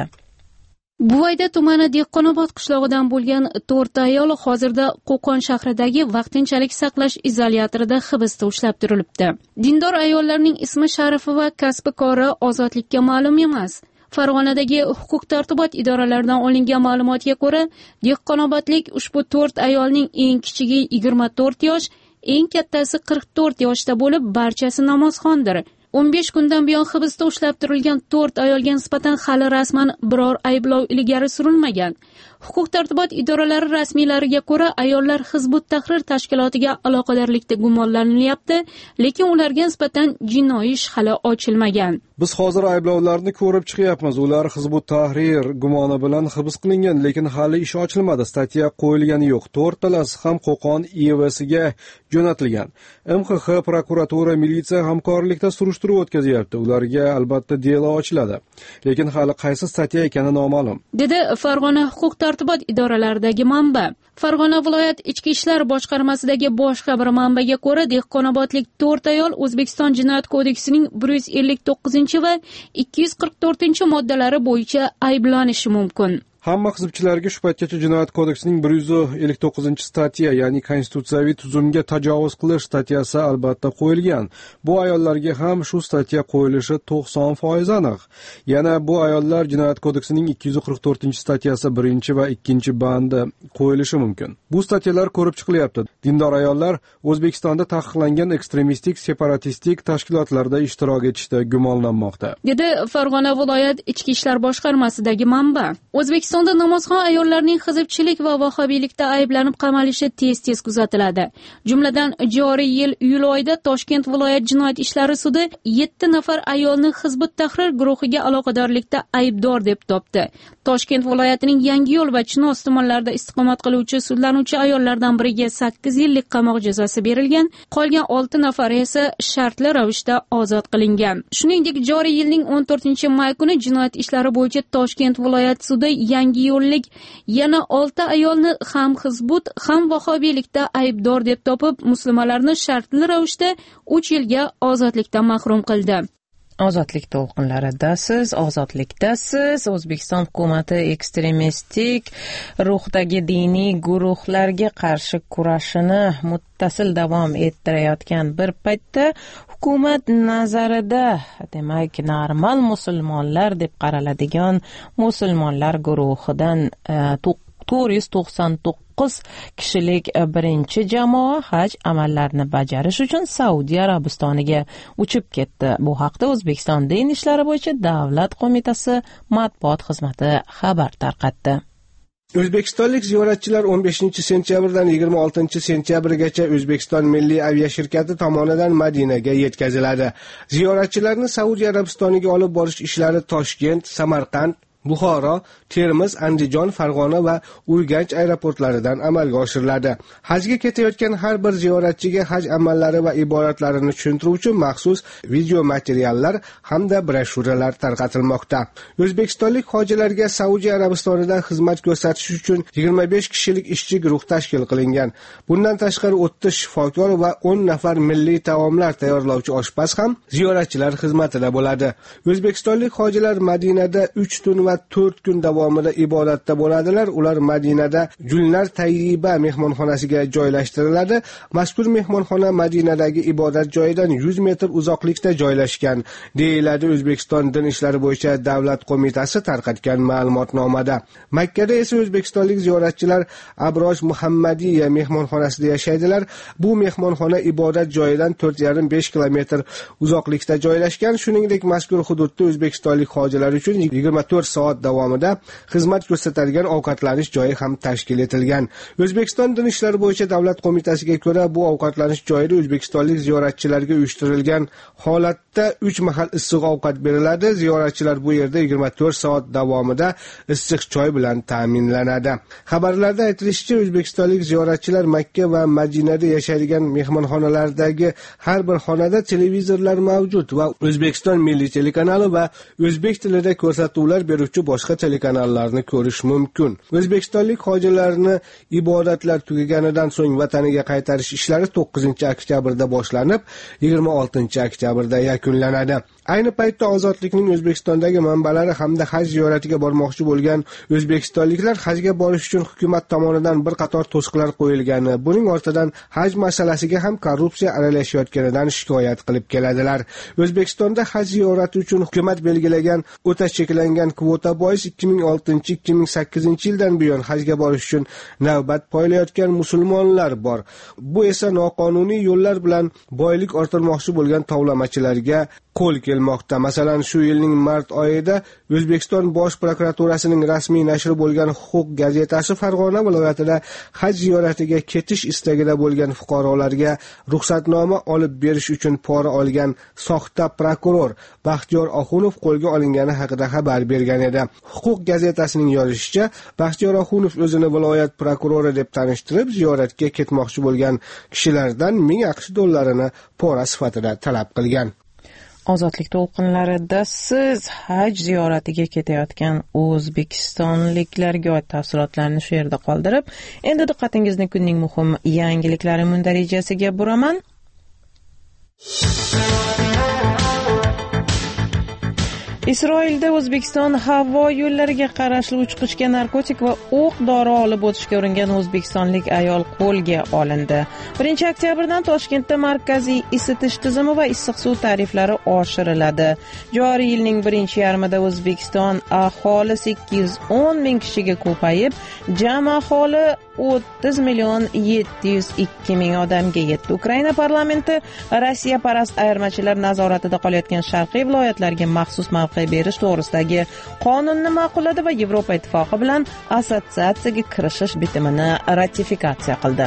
Buvayda tumani Dehqonobod qishlog'idan bo'lgan to'rt ayol hozirda Qo'qon shahridagi vaqtinchalik saqlash izolyatorida hibsda ushlab turilibdi. Dindor ayollarning ismi, sharifi va kasbi kori ozodlikka ma'lum emas. Farg'onadagi huquq tartibot idoralaridan olingan ma'lumotga ko'ra, Dehqonobodlik ushbu to'rt ayolning eng kichigi yigirma to'rt yosh, eng kattasi qirq to'rt yoshda bo'lib, barchasi namozxondir. o'n besh kundan buyon hibsda ushlab turilgan to'rt ayolga nisbatan hali rasman biror ayblov ilgari surilmagan. Huquq tartibot idoralari rasmiylariga ko'ra, ayollar Hizbut Tahrir tashkilotiga aloqadorlikda gumonlanilyapti, lekin ularga nisbatan jinoiy ish hali ochilmagan. Biz hozir ayblovlarni ko'rib chiqyapmiz. Ular Hizbut Tahrir gumoni bilan hibs qilingan, lekin hali ish ochilmadi. Statiya qo'yilgani yo'q. To'rtalasi ham Qo'qon I V S'ga jo'natilgan. M X X prokuratura, militsiya hamkorlikda surishtiruv o'tkazyapti. Ularga albatta delo ochiladi. Lekin hali qaysi statiya ekani noma'lum, dedi Farg'ona huquq tartibot idoralaridagi manba. Farg'ona viloyat ichki ishlar boshqarmasidagi boshqa bir manbaga ko'ra, Dehqonobodlik to'rt ayol O'zbekiston Jinoyat kodeksining bir yuz ellik to'qqizinchi va ikki yuz qirq to'rtinchi moddalari bo'yicha ayblanishi mumkin. Hamma hizbchilarga shu paytgacha Jinoyat kodeksining bir yuz ellik to'qqizinchi statiya, ya'ni konstitutsiyaviy tuzumga tajovuz qilish statiyasi albatta qo'yilgan. Bu ayollarga ham shu statiya qo'yilishi to'qson foiz aniq. Yana bu ayollar Jinoyat kodeksining ikki yuz qirq to'rtinchi statiyasi birinchi va ikkinchi bandi qo'yilishi mumkin. Bu statiyalar ko'rib chiqilyapti. Dindor ayollar O'zbekistonda taqiqlangan ekstremistik, separatistik tashkilotlarda ishtirok etishda gumonlanmoqda, dedi Farg'ona viloyat ichki ishlar boshqarmasidagi manba. O'zbekiston O'zbekistonda namozxon ayollarning hizbchilik va vahobiylikda ayblanib qamalishi tez-tez kuzatiladi. Jumladan, joriy yil iyul oyida Toshkent viloyat jinoyat ishlari sudi yetti nafar ayolni Hizbut Tahrir guruhiga aloqadorlikda aybdor deb topdi. Toshkent viloyatining Yangiyo'l va Chinoz tumanlarida istiqomat qiluvchi sudlanuvchi ayollardan biriga sakkiz yillik qamoq jazosi berilgan, qolgan olti nafari esa shartli ravishda ozod qilingan. Shuningdek, joriy yilning o'n to'rtinchi may kuni jinoyat ishlari bo'yicha Toshkent viloyat sudi Yangiyo'llik yana olti ayolni ham hizbut, ham vahobiylikda aybdor deb topib, musulmonlarni shartli ravishda uch yilga ozodlikdan mahrum qildi. Ozodlik to'lqinlaridasiz, ozodlikdasiz. O'zbekiston hukumati ekstremistik ruhdagi diniy guruhlarga qarshi kurashini muttasil davom ettirayotgan bir paytda hukumat nazarida, demak, normal musulmonlar deb qaraladigan musulmonlar guruhidan to'rt yuz to'qson to'qqiz kishilik birinchi jamoa haj amallarini bajarish uchun Saudiya Arabistoniga uchib ketdi. Bu haqda O'zbekiston din ishlari bo'yicha davlat qo'mitasi matbuot xizmati xabar tarqatdi. O'zbekistonlik ziyoratchilar o'n beshinchi sentyabrdan yigirma oltinchi sentyabrgacha O'zbekiston Milliy aviashirkati tomonidan Madinaga yetkaziladi. Ziyoratchilarni Saudiya Arabistoniga olib borish ishlari Toshkent, Samarqand, Buxoro, Termiz, Andijon, Farg'ona va Urganch aeroportlaridan amalga oshiriladi. Hajga ketayotgan har bir ziyoratchiga haj amallari va ibodatlarini tushuntiruvchi maxsus video materiallar hamda broshuralar tarqatilmoqda. O'zbekistonlik hojilarga Saudiya Arabistonida xizmat ko'rsatish uchun yigirma besh kishilik ishchi guruh tashkil qilingan. Bundan tashqari o'ttiz shifokor va o'n nafar milliy taomlar tayyorlovchi oshpaz ham ziyoratchilar xizmatida bo'ladi. O'zbekistonlik hojilar Madinada uch tun va to'rt kun davomida ibodatda bo'ladilar. Ular Madinada Julnar Tayyiba mehmonxonasiga joylashtiriladi. Mazkur mehmonxona Madinadagi ibodat joyidan yuz metr uzoqlikda joylashgan, deyiladi O'zbekiston din ishlari bo'yicha davlat qo'mitasi tarqatgan ma'lumotnomada. Makkada esa o'zbekistonlik ziyoratchilar Abroj Muhammadiya mehmonxonasida yashaydilar. Bu mehmonxona ibodat joyidan to'rt yarim besh kilometr uzoqlikda joylashgan. Shuningdek, mazkur hududda o'zbekistonlik hojilar uchun yigirma to'rt soat davomida xizmat ko'rsatadigan ovqatlanish joyi ham tashkil etilgan. O'zbekiston din ishlari bo'yicha davlat qo'mitasiga ko'ra, bu ovqatlanish joyida o'zbekistonlik ziyoratchilarga uyushtirilgan holatda uch mahal issiq ovqat beriladi. Ziyoratchilar bu yerda yigirma to'rt soat davomida issiq choy bilan ta'minlanadi. Xabarlarda aytilishicha, o'zbekistonlik ziyoratchilar Makka va Madinada yashaydigan mehmonxonalardagi har bir xonada televizorlar mavjud va O'zbekiston milliy telekanali va o'zbek tilida ko'rsatuvlar beruvchi beruvchi boshqa telekanallarni ko'rish mumkin. O'zbekistonlik hojilarni ibodatlar tugaganidan so'ng vataniga qaytarish ishlari to'qqizinchi oktyabrda boshlanib, yigirma oltinchi oktyabrda yakunlanadi. Ayni paytda Ozodlikning O'zbekistondagi manbalari hamda haj ziyoratiga bormoqchi bo'lgan o'zbekistonliklar hajga borish uchun hukumat tomonidan bir qator to'siqlar qo'yilgani, buning ortidan haj masalasiga ham korrupsiya aralashayotganidan shikoyat qilib keladilar. O'zbekistonda haj ziyorati uchun hukumat belgilagan o'ta cheklangan kvota bois ikki ming oltinchi ikki ming sakkizinchi yildan buyon hajga borish uchun navbat poylayotgan musulmonlar bor. Bu esa noqonuniy yo'llar bilan boylik orttirmoqchi bo'lgan tovlamachilarga qo'l kelmoqda. Masalan, shu yilning mart oyida O'zbekiston Bosh prokuraturasining rasmiy nashri bo'lgan Huquq gazetasi Farg'ona viloyatida haj ziyoratiga ketish istagida bo'lgan fuqarolarga ruxsatnoma olib berish uchun pora olgan soxta prokuror Baxtiyor Oxunov qo'lga olingani haqida xabar bergan edi. Huquq gazetasining yozishicha, Baxtiyor Oxunov o'zini viloyat prokurori deb tanishtirib, ziyoratga ketmoqchi bo'lgan kishilardan ming aqsh dollarini pora sifatida talab qilgan. Ozodlik to'lqinlarida siz haj ziyoratiga ketayotgan o'zbekistonliklarga oid tafsilotlarni shu yerda qoldirib, endi diqqatingizni kunning muhim yangiliklari mundarajasiga buraman. Isroilda O'zbekiston havo yo'llariga qarashli uchqishga narkotik va o'q-dori olib o'tishga uringan o'zbekistonlik ayol qo'lga olindi. birinchi oktyabrdan Toshkentda markaziy isitish tizimi va issiq suv tariflari oshiriladi. Joriy yilning birinchi yarmida O'zbekiston aholisi ikki yuz o'n ming kishiga ko'payib, jami aholi o'ttiz million yetti yuz ikki ming odamga yetdi. Ukraina parlamenti Rossiya parast ayirmachilar nazoratida qolayotgan sharqiy viloyatlarga maxsus mavqe berish to'g'risidagi qonunni ma'qulladi va Yevropa ittifoqi bilan assotsiatsiyaga kirishish bitimini ratifikatsiya qildi.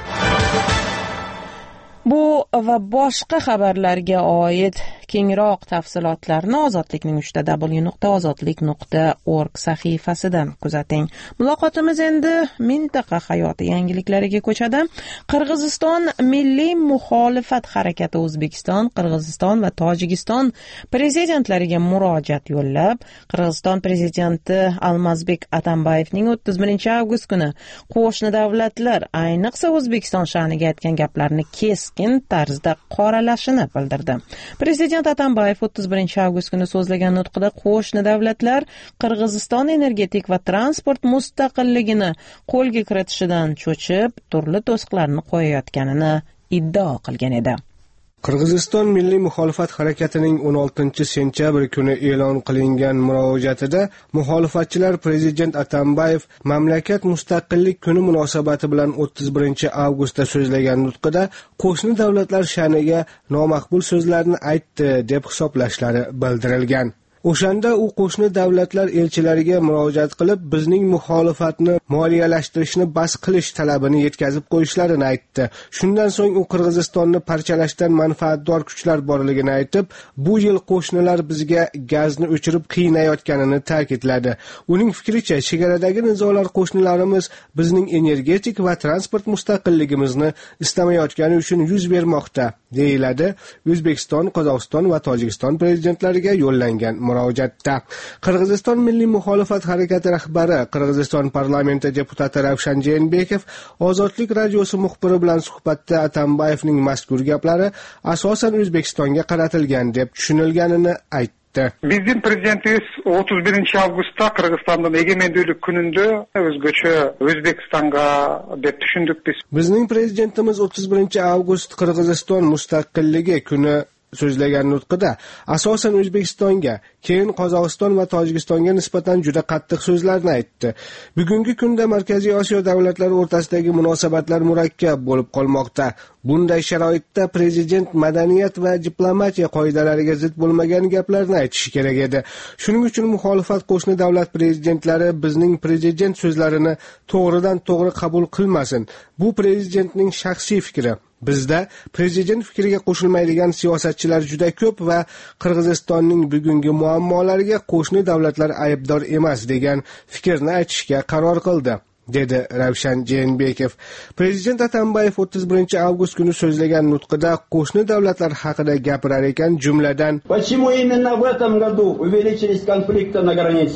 Bu va boshqa xabarlarga oid kengroq tafsilotlarni Ozodlikning uch w nuqta ozodlik nuqta org sahifasidan kuzating. Muloqotimiz endi mintaqa hayoti yangiliklariga ko'chadi. Qirg'iziston Milliy muxolifat harakati O'zbekiston, Qirg'iziston va Tojikiston prezidentlariga murojaat yo'llab, Qirg'iziston prezidenti Almazbek Atambayevning o'ttiz birinchi avgust kuni qo'shni davlatlar, ayniqsa O'zbekiston sha'niga aytgan gaplarni keskin tarzda qoralashini bildirdi. Prezident Atambayev o'ttiz birinchi avgust kuni so'zlagan nutqida qo'shni davlatlar Qirg'iziston energetik va transport mustaqilligini qo'lga kiritishidan cho'chib, turli to'siqlarni qo'yayotganini iddao qilgan edi. Qirg'iziston Milliy muxolifat harakatining o'n oltinchi sentyabr kuni e'lon qilingan murojaatida muxolifatchilar prezident Atambayev mamlakat mustaqillik kuni munosabati bilan o'ttiz birinchi avgustda so'zlagan nutqida qo'shni davlatlar sha'niga nomaqbul so'zlarni aytdi deb hisoblashlari bildirilgan. O'shanda u qo'shni davlatlar elchilariga murojaat qilib, bizning muxolifatni moliyalashtirishni bas qilish talabini yetkazib qo'yishlarini aytdi. Shundan so'ng u Qirg'izistonni parchalashdan manfaatdor kuchlar borligini aytib, bu yil qo'shnilar bizga gazni o'chirib qiynayotganini ta'kidladi. Uning fikricha, chegaradagi nizolar qo'shnilarimiz bizning energetik va transport mustaqilligimizni istamayotgani uchun yuz bermoqda, deyiladi O'zbekiston, Qozog'iston va Tojikiston prezidentlariga yo'llangan murojaatda. Qirg'iziston Milliy muxolifat harakati rahbari, Qirg'iziston parlamenti deputati Ravshan Jeenbekov Ozodlik radiosi muxbiri bilan suhbatda Atambayevning mazkur gaplari asosan O'zbekistonga qaratilgan deb tushunilganini aytdi. Bizim prezidentimiz o'ttiz birinchi avgustda Qirg'izistonning egemenlik kunida o'zgacha O'zbekistonga deb tushundik biz. Bizning prezidentimiz o'ttiz birinchi avgust Qirg'iziston mustaqilligi kuni so'zlagan nutqida asosan O'zbekistonga, keyin Qozog'iston va Tojikistonga nisbatan juda qattiq so'zlarni aytdi. Bugungi kunda Markaziy Osiyo davlatlari o'rtasidagi munosabatlar murakkab bo'lib qolmoqda. Bunday sharoitda prezident madaniyat va diplomatiya qoidalariga zid bo'lmagan gaplarni aytishi kerak edi. Shuning uchun muxolifat qo'shni davlat prezidentlari bizning prezident so'zlarini to'g'ridan to'g'ri qabul qilmasin. Bu prezidentning shaxsiy fikri. Bizda prezident fikriga qo'shilmaydigan siyosatchilar juda ko'p va Qirg'izistonning bugungi muammolariga qo'shni davlatlar aybdor emas degan fikrni aytishga qaror qildi, dedi Ravshan Jeenbekov. Prezident Atambayev o'ttiz birinchi avgust kuni so'zlagan nutqida qo'shni davlatlar haqida gapirar ekan, jumladan: Почему именно в этом году увеличились конфликты на границах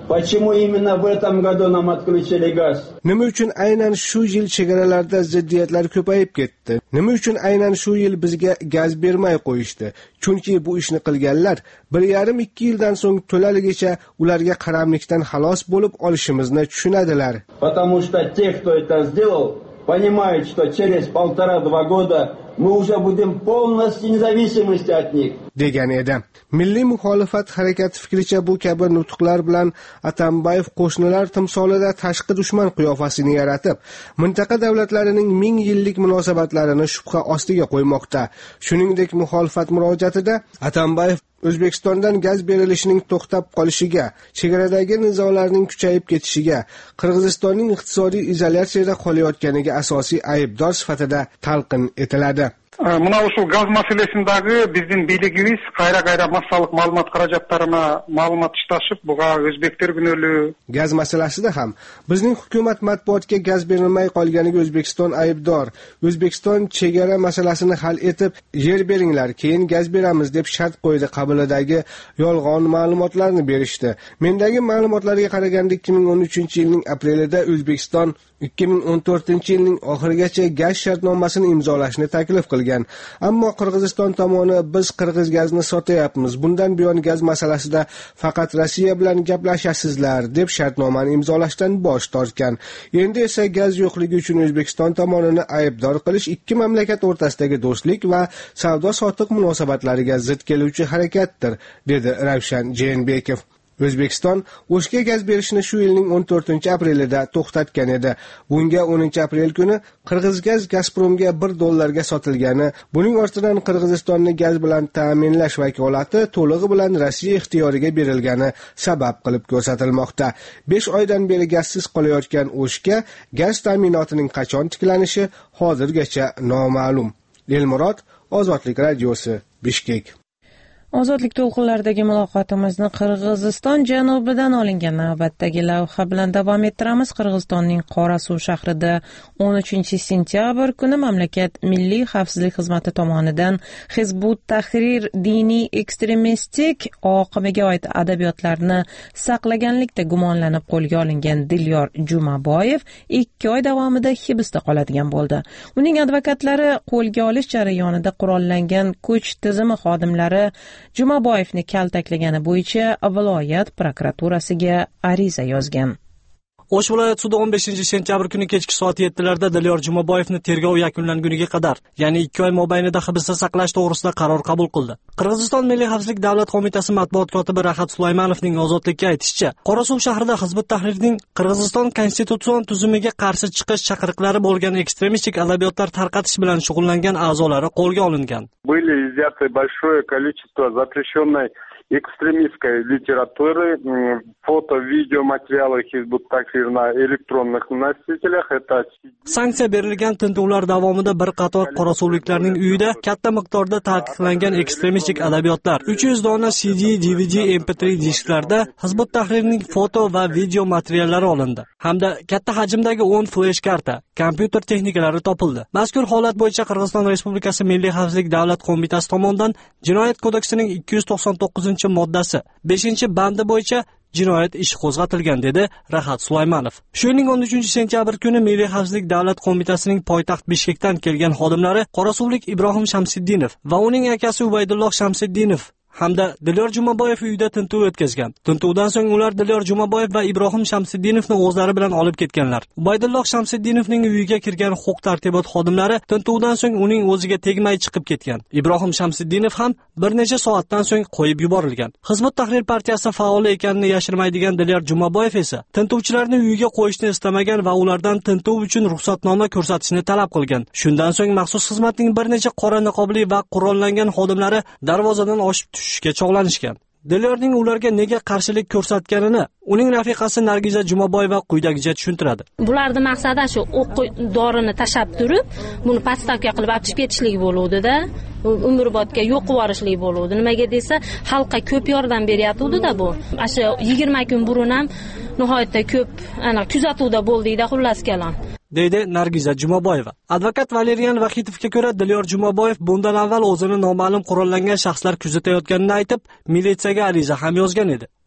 Почему именно в этом году нам отключили газ? Nima uchun aynan shu yil chegaralarda ziddiyatlar ko'payib ketdi? Nima uchun aynan shu yil bizga gaz bermay qo'yishdi? Chunki bu ishni qilganlar bir yarim ikki yildan so'ng to'laligicha ularga qaramlikdan xalos bo'lib olishimizni tushunadilar. Потому что те, кто это сделал, понимают, что через полтора-два года мы уже будем полностью независимости от них. degan edi. Milliy muxolifat harakati fikricha bu kabi nutqlar bilan Atambayev qo'shnilar timsolida tashqi dushman qiyofasini yaratib, mintaqa davlatlarining ming yillik munosabatlarini shubha ostiga qo'ymoqda. Shuningdek, muxolifat murojaatida Atambayev O'zbekistondan gaz berilishining to'xtab qolishiga, chegaradagi nizolarning kuchayib ketishiga, Qirg'izistonning iqtisodiy izolyatsiyada qolayotganiga asosiy aybdor sifatida talqin etiladi. Мына ушул газ маселесиндagi биздин бийлигибиз кайра-кайра массалык маалымат каражаттарына маалымат ишташып, буга өзбектер күнөлүү. Gaz masalasida ham bizning hukumat matbuotga gaz berilmay qolganiga O'zbekiston aybdor. O'zbekiston chegara masalasini hal etib, yer beringlar, keyin gaz beramiz deb shart qo'ydi qabilidagi yolg'on ma'lumotlarni berishdi. Mendagi ma'lumotlarga qaraganda ikki ming o'n uchinchi yilning aprelida O'zbekiston ikki ming o'n to'rtinchi yilning oxirigacha gaz shartnomasini imzolashni taklif qilgan. Ammo Qirg'iziston tomoni biz qirg'iz gazni sotayapmiz. Bundan buyon gaz masalasida faqat Rossiya bilan gaplashasizlar deb shartnomani imzolashdan bosh tortgan. Endi esa gaz yo'qligi uchun O'zbekiston tomonini aybdor qilish ikki mamlakat o'rtasidagi do'stlik va savdo-sotiq munosabatlariga zid keluvchi harakatdir, dedi Ravshan Jeenbekov. O'zbekiston O'shga gaz berishni shu yilning o'n to'rtinchi aprelida to'xtatgan edi. Bunga o'ninchi aprel kuni Qirg'izgaz Gazpromga bir dollarga sotilgani, buning ortidan Qirg'izistonni gaz bilan ta'minlash vakolati to'lig'i bilan Rossiya ixtiyoriga berilgani sabab qilib ko'rsatilmoqda. besh oydan beri gazsiz qolayotgan O'shga gaz ta'minotining qachon tiklanishi hozirgacha noma'lum. Elmurod, Ozodlik radiosi, Bishkek. Ozodlik to'lqinlaridagi muloqotimizni Qirg'iziston janubidan olingan navbatdagi lavha bilan davom ettiramiz. Qirg'izistonning Qorasuv shahrida o'n uchinchi sentyabr kuni mamlakat Milliy xavfsizlik xizmati tomonidan Hizbut Tahrir diniy ekstremistik oqimiga oid adabiyotlarni saqlaganlikda gumonlanib qo'lga olingan Dilyor Jumaboyev ikki oy davomida hibsda qoladigan bo'ldi. Uning advokatlari qo'lga olish jarayonida qurollangan kuch tizimi xodimlari Jumaboyevni kaltaklagani bo'yicha viloyat prokuraturasiga ariza yozgan. O'sh viloyat sudi o'n beshinchi sentyabr kuni kechki soat yettilarda Dilyor Jumaboyevni tergov yakunlanguniga qadar, ya'ni ikki oy mobaynida hibsda saqlash to'g'risida qaror qabul qildi. Qirg'iziston Milliy xavfsizlik davlat qo'mitasi matbuot kotibi Rahat Sulaymanovning Ozodlikka aytishicha, Qorasuv shahrida Hizbut Tahrirning Qirg'iziston konstitutsion tuzumiga qarshi chiqish chaqiriqlari bo'lgan ekstremistik adabiyotlar tarqatish bilan shug'ullangan a'zolari qo'lga olingan. Были изъяты большое количество запрещенной экстремистской литературы, фото, видео материалы Hizbut Tahrir на электронных носителях. Это sanksiya berilgan tintuvlar davomida bir qator qorasuvliklarning uyida katta miqdorda taqiqlangan ekstremistik adabiyotlar, uch yuz dona C D, D V D, M P три disklarda Hizbut Tahrirning foto va video materiallari olindi, hamda katta hajmdagi o'n flash karta, kompyuter texnikalari topildi. Mazkur holat bo'yicha Qirg'iziston Respublikasi Milliy xavfsizlik davlat qo'mitasi tomonidan Jinoyat kodeksining ikki yuz to'qson to'qqizinchi moddasi beshinchi bandi bo'yicha jinoyat ishi qo'zg'atilgan, dedi Rahat Sulaymanov. Shu yilning o'n uchinchi sentyabr kuni Milliy xavfsizlik davlat qo'mitasining poytaxt Bishkekdan kelgan xodimlari Qorasuvlik Ibrohim Shamsiddinov va uning akasi Ubaydulloh Shamsiddinov hamda Dilyor Jumaboyev uyida tintuv o'tkazgan. Tintuvdan so'ng ular Dilyor Jumaboyev va Ibrohim Shamsiddinovni o'zlari bilan olib ketganlar. Ubaydulloh Shamsiddinovning uyiga kirgan huquq-tartibot xodimlari tintuvdan so'ng uning o'ziga tegmay chiqib ketgan. Ibrohim Shamsiddinov ham bir necha soatdan so'ng qo'yib yuborilgan. Hizbut Tahrir partiyasi faoli ekanini yashirmaydigan Dilyor Jumaboyev esa tintuvchilarni uyiga qo'yishni istamagan va ulardan tintuv uchun ruxsatnoma ko'rsatishni talab qilgan. Shundan so'ng maxsus xizmatning bir necha qora niqobli va qurollangan xodimlari darvozadan oshib tushishga chog'lanishgan. Dilyorning ularga nega qarshilik ko'rsatganini uning rafiqasi Nargiza Jumaboyeva quyidagicha tushuntiradi. Bularning maqsadi shu o'q dorini tashab turib, buni pastavka qilib olib ketishlik bo'luvdi-da, umrbodga yo'q yuborishlik bo'luvdi. Nimaga desa, xalqqa ko'p yordam beryapti-da bu. Asha yigirma kun burun ham nihoyatda ko'p ana kuzatuvda bo'ldi-da, xullas kalom. deydi Nargiza Jumaboyeva. Advokat Valerian Vahitovga ko'ra, Dilyor Jumaboyev bundan avval o'zini noma'lum qurollangan shaxslar kuzatayotganini aytib, militsiyaga ariza ham yozgan edi.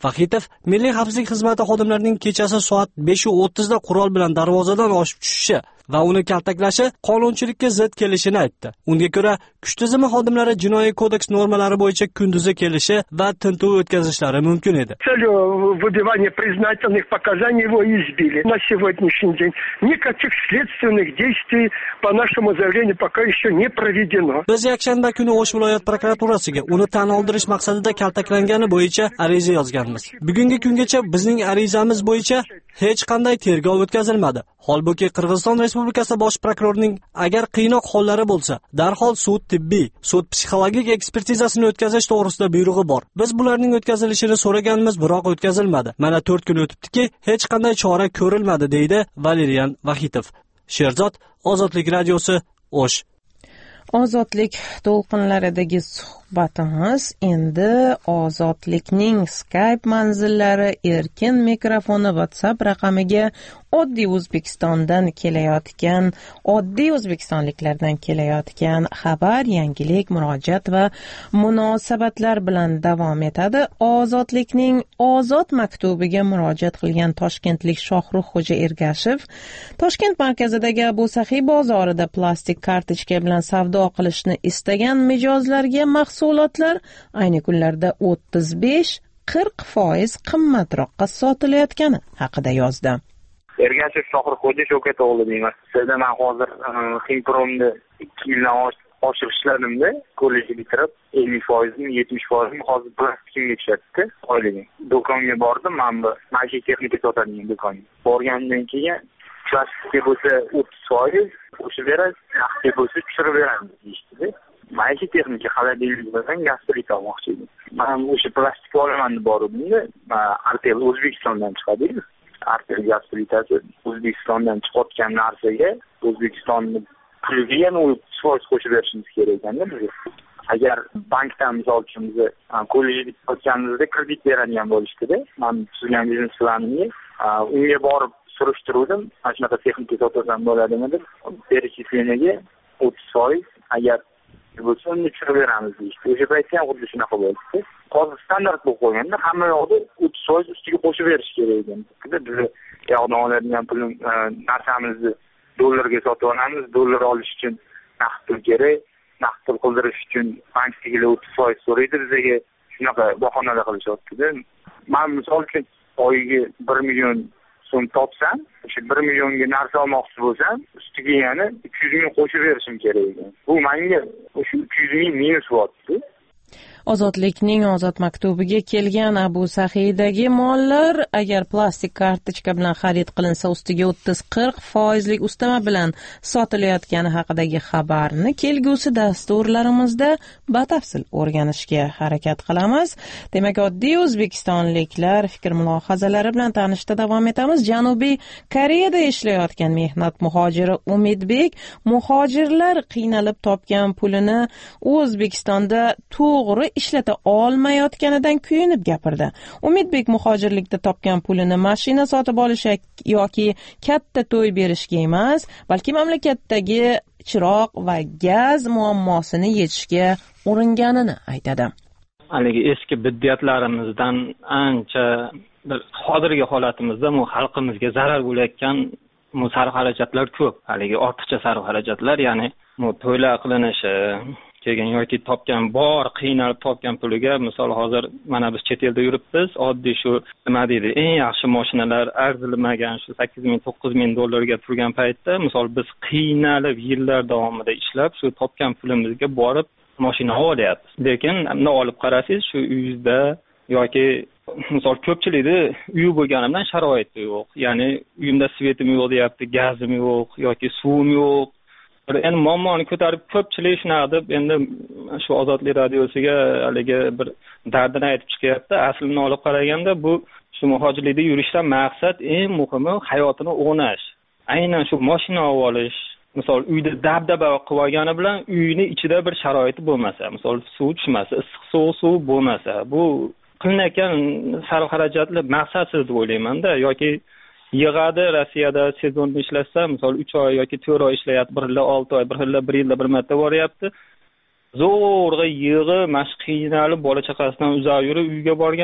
Vahitov Milliy xavfsizlik xizmati xodimlarining kechasi soat besh o'ttiz da qurol bilan darvozadan oshib tushishi va uni kaltaklashi qonunchilikka zid kelishini aytdi. Unga ko'ra, kuch tizimi xodimlari jinoiy kodeks normalari bo'yicha kunduzi kelishi va tintuv o'tkazishlari mumkin edi. Целью выбивания признательных показаний его избили. На сегодняшний день никаких следственных действий по нашему заявлению пока еще не проведено. Biz yakshanba kuni O'sh viloyat prokuraturasiga uni tan oldirish maqsadida kaltaklangani bo'yicha ariza yozganmiz. Bugungi kungacha bizning arizamiz bo'yicha hech qanday tergov o'tkazilmadi. Holbuki Qirg'iziston Respublikasi bosh prokurorining agar qiynoq hollari bo'lsa, darhol sud tibbiy, sud psixologik ekspertizasini o'tkazish to'g'risida buyrug'i bor. Biz bularning o'tkazilishini so'raganmiz, biroq o'tkazilmadi. Mana to'rt kun o'tibdiki, hech qanday chora ko'rilmadi, deydi Valerian Vahitov. Sherzod, Ozodlik radiosi, O'sh. Ozodlik to'lqinlaridagi suhbatimiz endi Ozodlikning Skype manzillari erkin mikrofoni WhatsApp raqamiga oddiy O'zbekistondan kelayotgan, oddiy o'zbekistonliklardan kelayotgan xabar, yangilik, murojaat va munosabatlar bilan davom etadi. Ozodlikning Ozod maktubiga murojaat qilgan toshkentlik Shohruxxo'ja Ergashev Toshkent markazidagi Abu Saxiy bozorida plastik kartochka bilan savdo qilishni istagan mijozlarga mahsulotlar ayni kunlarda o'ttiz besh qirq foiz qimmatroqqa sotilayotgani haqida yozdi. Ergashev Shohruxxo'ja Shavkat o'g'li deyman. Sizda men hozir Ximpromni ikki yildan oshiq ishladimda, kollejni bitirib ellik foizmi, yetmish foizmi hozir plastikimga tushadi oyligim. Do'konga bordim, men bu maishiy texnika sotadigan do'konga. Borgandan keyin plastikga bo'lsa o'ttiz foiz qo'shib berasiz, naqdga bo'lsa tushirib beramiz deyishdi. Maishiy texnika xaladillik bilan gastrit olmoqchi edim. Men o'sha plastikni olaman deb bordim-da, Artel O'zbekistondan chiqadi. Artel gaz plitasi O'zbekistondan chiqayotgan narsaga O'zbekistonni puliga yana o'ttiz foiz qo'shib berishimiz kerak ekanda bizga. Agar bankdan misol uchun biz kollejda o'tganimizda kredit beradigan bo'lishdi-da, men tuzgan biznes planimga unga borib surishtirdim, mana shunaqa texnika sotsam bo'ladimi deb, перечислениyaga o'ttiz foiz agar bo'lsa uni tushirib beramiz deyishdi. O'sha paytda ham xuddi shunaqa bo'ldi. Hozir standart bo'lib qolganda hamma yoqda o'ttiz foiz ustiga qo'shib berish kerak ekan. Biz yoqdan oladigan pul narsamizni dollarga sotib olamiz, dollar olish uchun naqd pul kerak, naqd pul qildirish uchun bankdagilar o'ttiz foiz so'raydi, bizga shunaqa bahonalar qilishyapti-da. Men misol uchun oyiga bir million so'm topsam, o'sha bir millionga narsa olmoqchi bo'lsam, ustiga yana uch yuz ming qo'shib berishim kerak ekan. Bu menga o'sha uch yuz ming minus bo'lyapti. Ozodlikning Ozod maktubiga kelgan Abu Saxiydagi mollar agar plastik kartochka bilan xarid qilinsa ustiga o'ttiz qirq foizlik ustama bilan sotilayotgani haqidagi xabarni kelgusi dasturlarimizda batafsil o'rganishga harakat qilamiz. Demak, oddiy o'zbekistonliklar fikr mulohazalari bilan tanishda davom etamiz. Janubiy Koreyada ishlayotgan mehnat muhojiri Umidbek muhojirlar qiynalib topgan pulini O'zbekistonda to'g'ri ishlata olmayotganidan kuyunib gapirdi. Umidbek muhojirlikda topgan pulini mashina sotib olish yoki katta to'y berishga emas, balki mamlakatdagi chiroq va gaz muammosini yechishga uringanini aytadi. Haligi eski biddiyatlarimizdan ancha bir hozirgi holatimizda bu xalqimizga zarar bo'layotgan bu sarf-xarajatlar ko'p. Haligi ortiqcha sarf-xarajatlar, ya'ni bu to'ylar qilinishi keyin yoki topgan bor qiynalib topgan puliga, misol hozir mana biz chet elda yuribmiz, oddiy shu nima deydi, eng yaxshi mashinalar arzilmagan shu sakkiz ming to'qqiz ming dollarga turgan paytda, misol biz qiynalib yillar davomida ishlab shu topgan pulimizga borib mashina olyapmiz. Lekin uni olib qarasangiz, shu uyingizda yoki misol ko'pchilikda uyi bo'lganimdan sharoiti yo'q. Ya'ni uyimda svetim yo'q deyapti, gazim yo'q yoki suvim yo'q. Endi muammoni ko'tarib ko'pchilik shunaqa deb endi shu Ozodlik radiosiga haligi bir dardini aytib chiqyapti. Aslini olib qaraganda bu shu muhojirlikda yurishdan maqsad eng muhimi hayotini o'g'nash. Aynan shu mashina olish, misol uyda dabdaba qilib olgani bilan uyni ichida bir sharoiti bo'lmasa, misol suv tushmasa, issiq sovuq suv bo'lmasa, bu qilinayotgan sarf-xarajatlar maqsadsiz deb o'ylayman-da. Yoki yig'adi Rossiyada sezonni ishlatsa, misol uch oy yoki to'rt oy ishlayapti, bir yil olti oy, bir yil bir yilda bir marta boryapti. Zo'rg'a yig'i, mashq qiynalib, bola chaqasidan uzoq yurib uyga borganda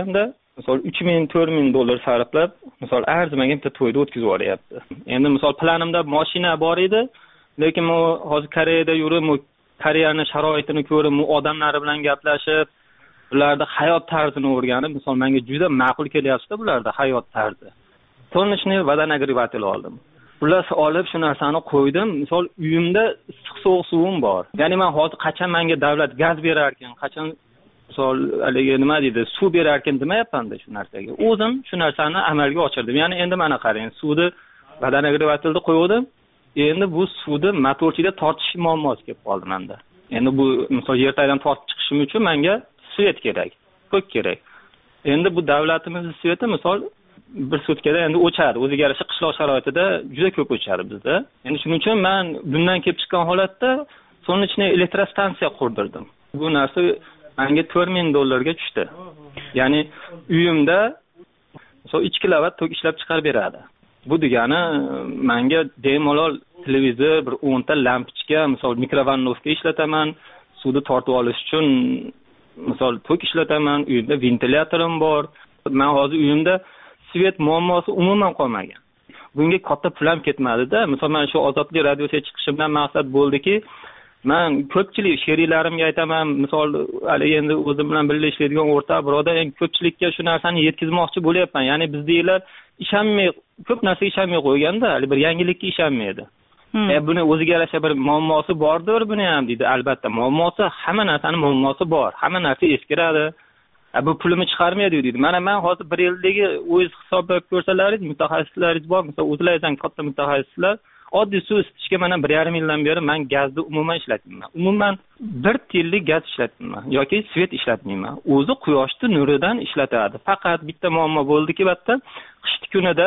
misol uch ming to'rt ming dollar sarflab misol arzimagan bitta to'yda o'tkazib yuboryapti. Endi misol planimda mashina bor edi, lekin men hozir Koreyada yurib, Koreyaning sharoitini ko'rib, u odamlar bilan gaplashib, ularda hayot tarzini o'rganib, misol menga juda ma'qul kelyapti bularda hayot tarzi. Tonishni vadanagrivatel oldim. Ular olib shu narsani qo'ydim. Misol uyimda issiq sovuq suvim bor. Ya'ni men hozir qachon menga davlat gaz berar ekan, qachon misol haligi nima deydi, suv berar ekan demayapman-da shu narsaga. O'zim shu narsani amalga oshirdim. Ya'ni endi mana qarang, suvni vadanagrivatelde qo'ydim. Endi bu suvni motorchida tortish muammosi kelib qoldi menda. Endi bu misol yertagidan tortib chiqishim uchun menga svet kerak, ko'k kerak. Endi bu davlatimizning sveti misol bir sutkada endi o'chadi. O'ziga yarasha qishloq sharoitida juda ko'p o'chadi bizda. Endi shuning uchun men bundan kelib chiqqan holatda sonnichniy elektrostansiya qurdirdim. Bu narsa menga to'rt ming dollarga tushdi. Ya'ni uyimda misol ikki kilovatt tok ishlab chiqarib beradi. Bu degani menga bemalol televizor, bir o'n ta lampochka, misol mikrovolnovka ishlataman, suvni tortib olish uchun misol tok ishlataman, uyimda ventilyatorim bor. Men hozir uyimda svet muammosi umuman qolmagan. Bunga katta pulam ketmadi-da. Misol men shu ozodlik radiosiga chiqishimdan maqsad bo'ldiki, men ko'pchilik sheriklarimga aytaman, misol hali endi o'zim bilan birga ishlaydigan o'rta birodar, eng ko'pchilikka shu narsani yetkazmoqchi bo'lyapman. Ya'ni bizdagilar ishonmay, ko'p narsaga ishonmay qo'yganda, hali bir yangilikka ishonmaydi. Hmm. E buni o'ziga yarasha bir muammosi bordir buni ham deydi. Albatta, muammosi, hamma narsaning muammosi bor. Hamma narsa eskiradi. Bu pulini chiqarmaydi deydi. Mana men hozir bir yildagi o'z hisoblab ko'rsalaringiz, mutaxassislaringiz bor, masalan, o'zlaringizdan katta mutaxassislar, oddiy suv isitishga mana bir yarim yildan beri men gazni umuman ishlatmayman. Umuman bir tillik gaz ishlatmayman yoki svet ishlatmayman. O'zi quyoshning nuridan ishlatadi. Faqat bitta muammo bo'ldiki, battan qish kunida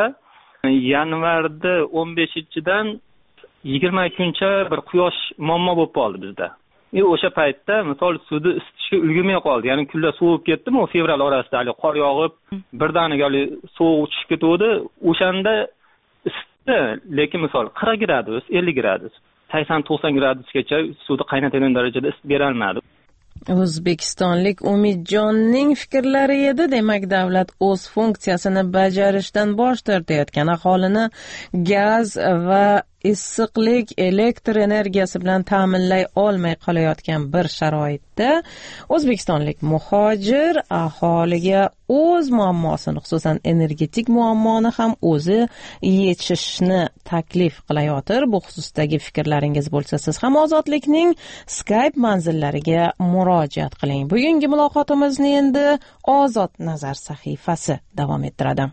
yanvarda o'n beshinchidan yigirma kuncha bir quyosh muammo bo'lib qoldi bizda. E o'sha paytda misol suvni isitishga ulgurmay qoldi. Ya'ni kunlar sovib ketdimi, o fevral orasida hali qor yog'ib, birdaniga hali sovuq tushib ketdi. O'shanda isitdi, lekin misol qirq gradus, ellik gradus, sakson to'qson gradusgacha suvni qaynatadigan darajada isitib bera olmadi. O'zbekistonlik Umidjonning fikrlari edi. Demak, davlat o'z funksiyasini bajarishdan bosh tortayotgan aholini gaz va issiqlik, elektr energiyasi bilan ta'minlay olmay qolayotgan bir sharoitda o'zbekistonlik muhojir aholiga o'z muammosini, xususan energetik muammoni ham o'zi yechishni taklif qilayotir. Bu xususdagi fikrlaringiz bo'lsa, siz ham Ozodlikning Skype manzillariga murojaat qiling. Bugungi muloqotimizni endi Ozod nazar sahifasi davom ettiradi.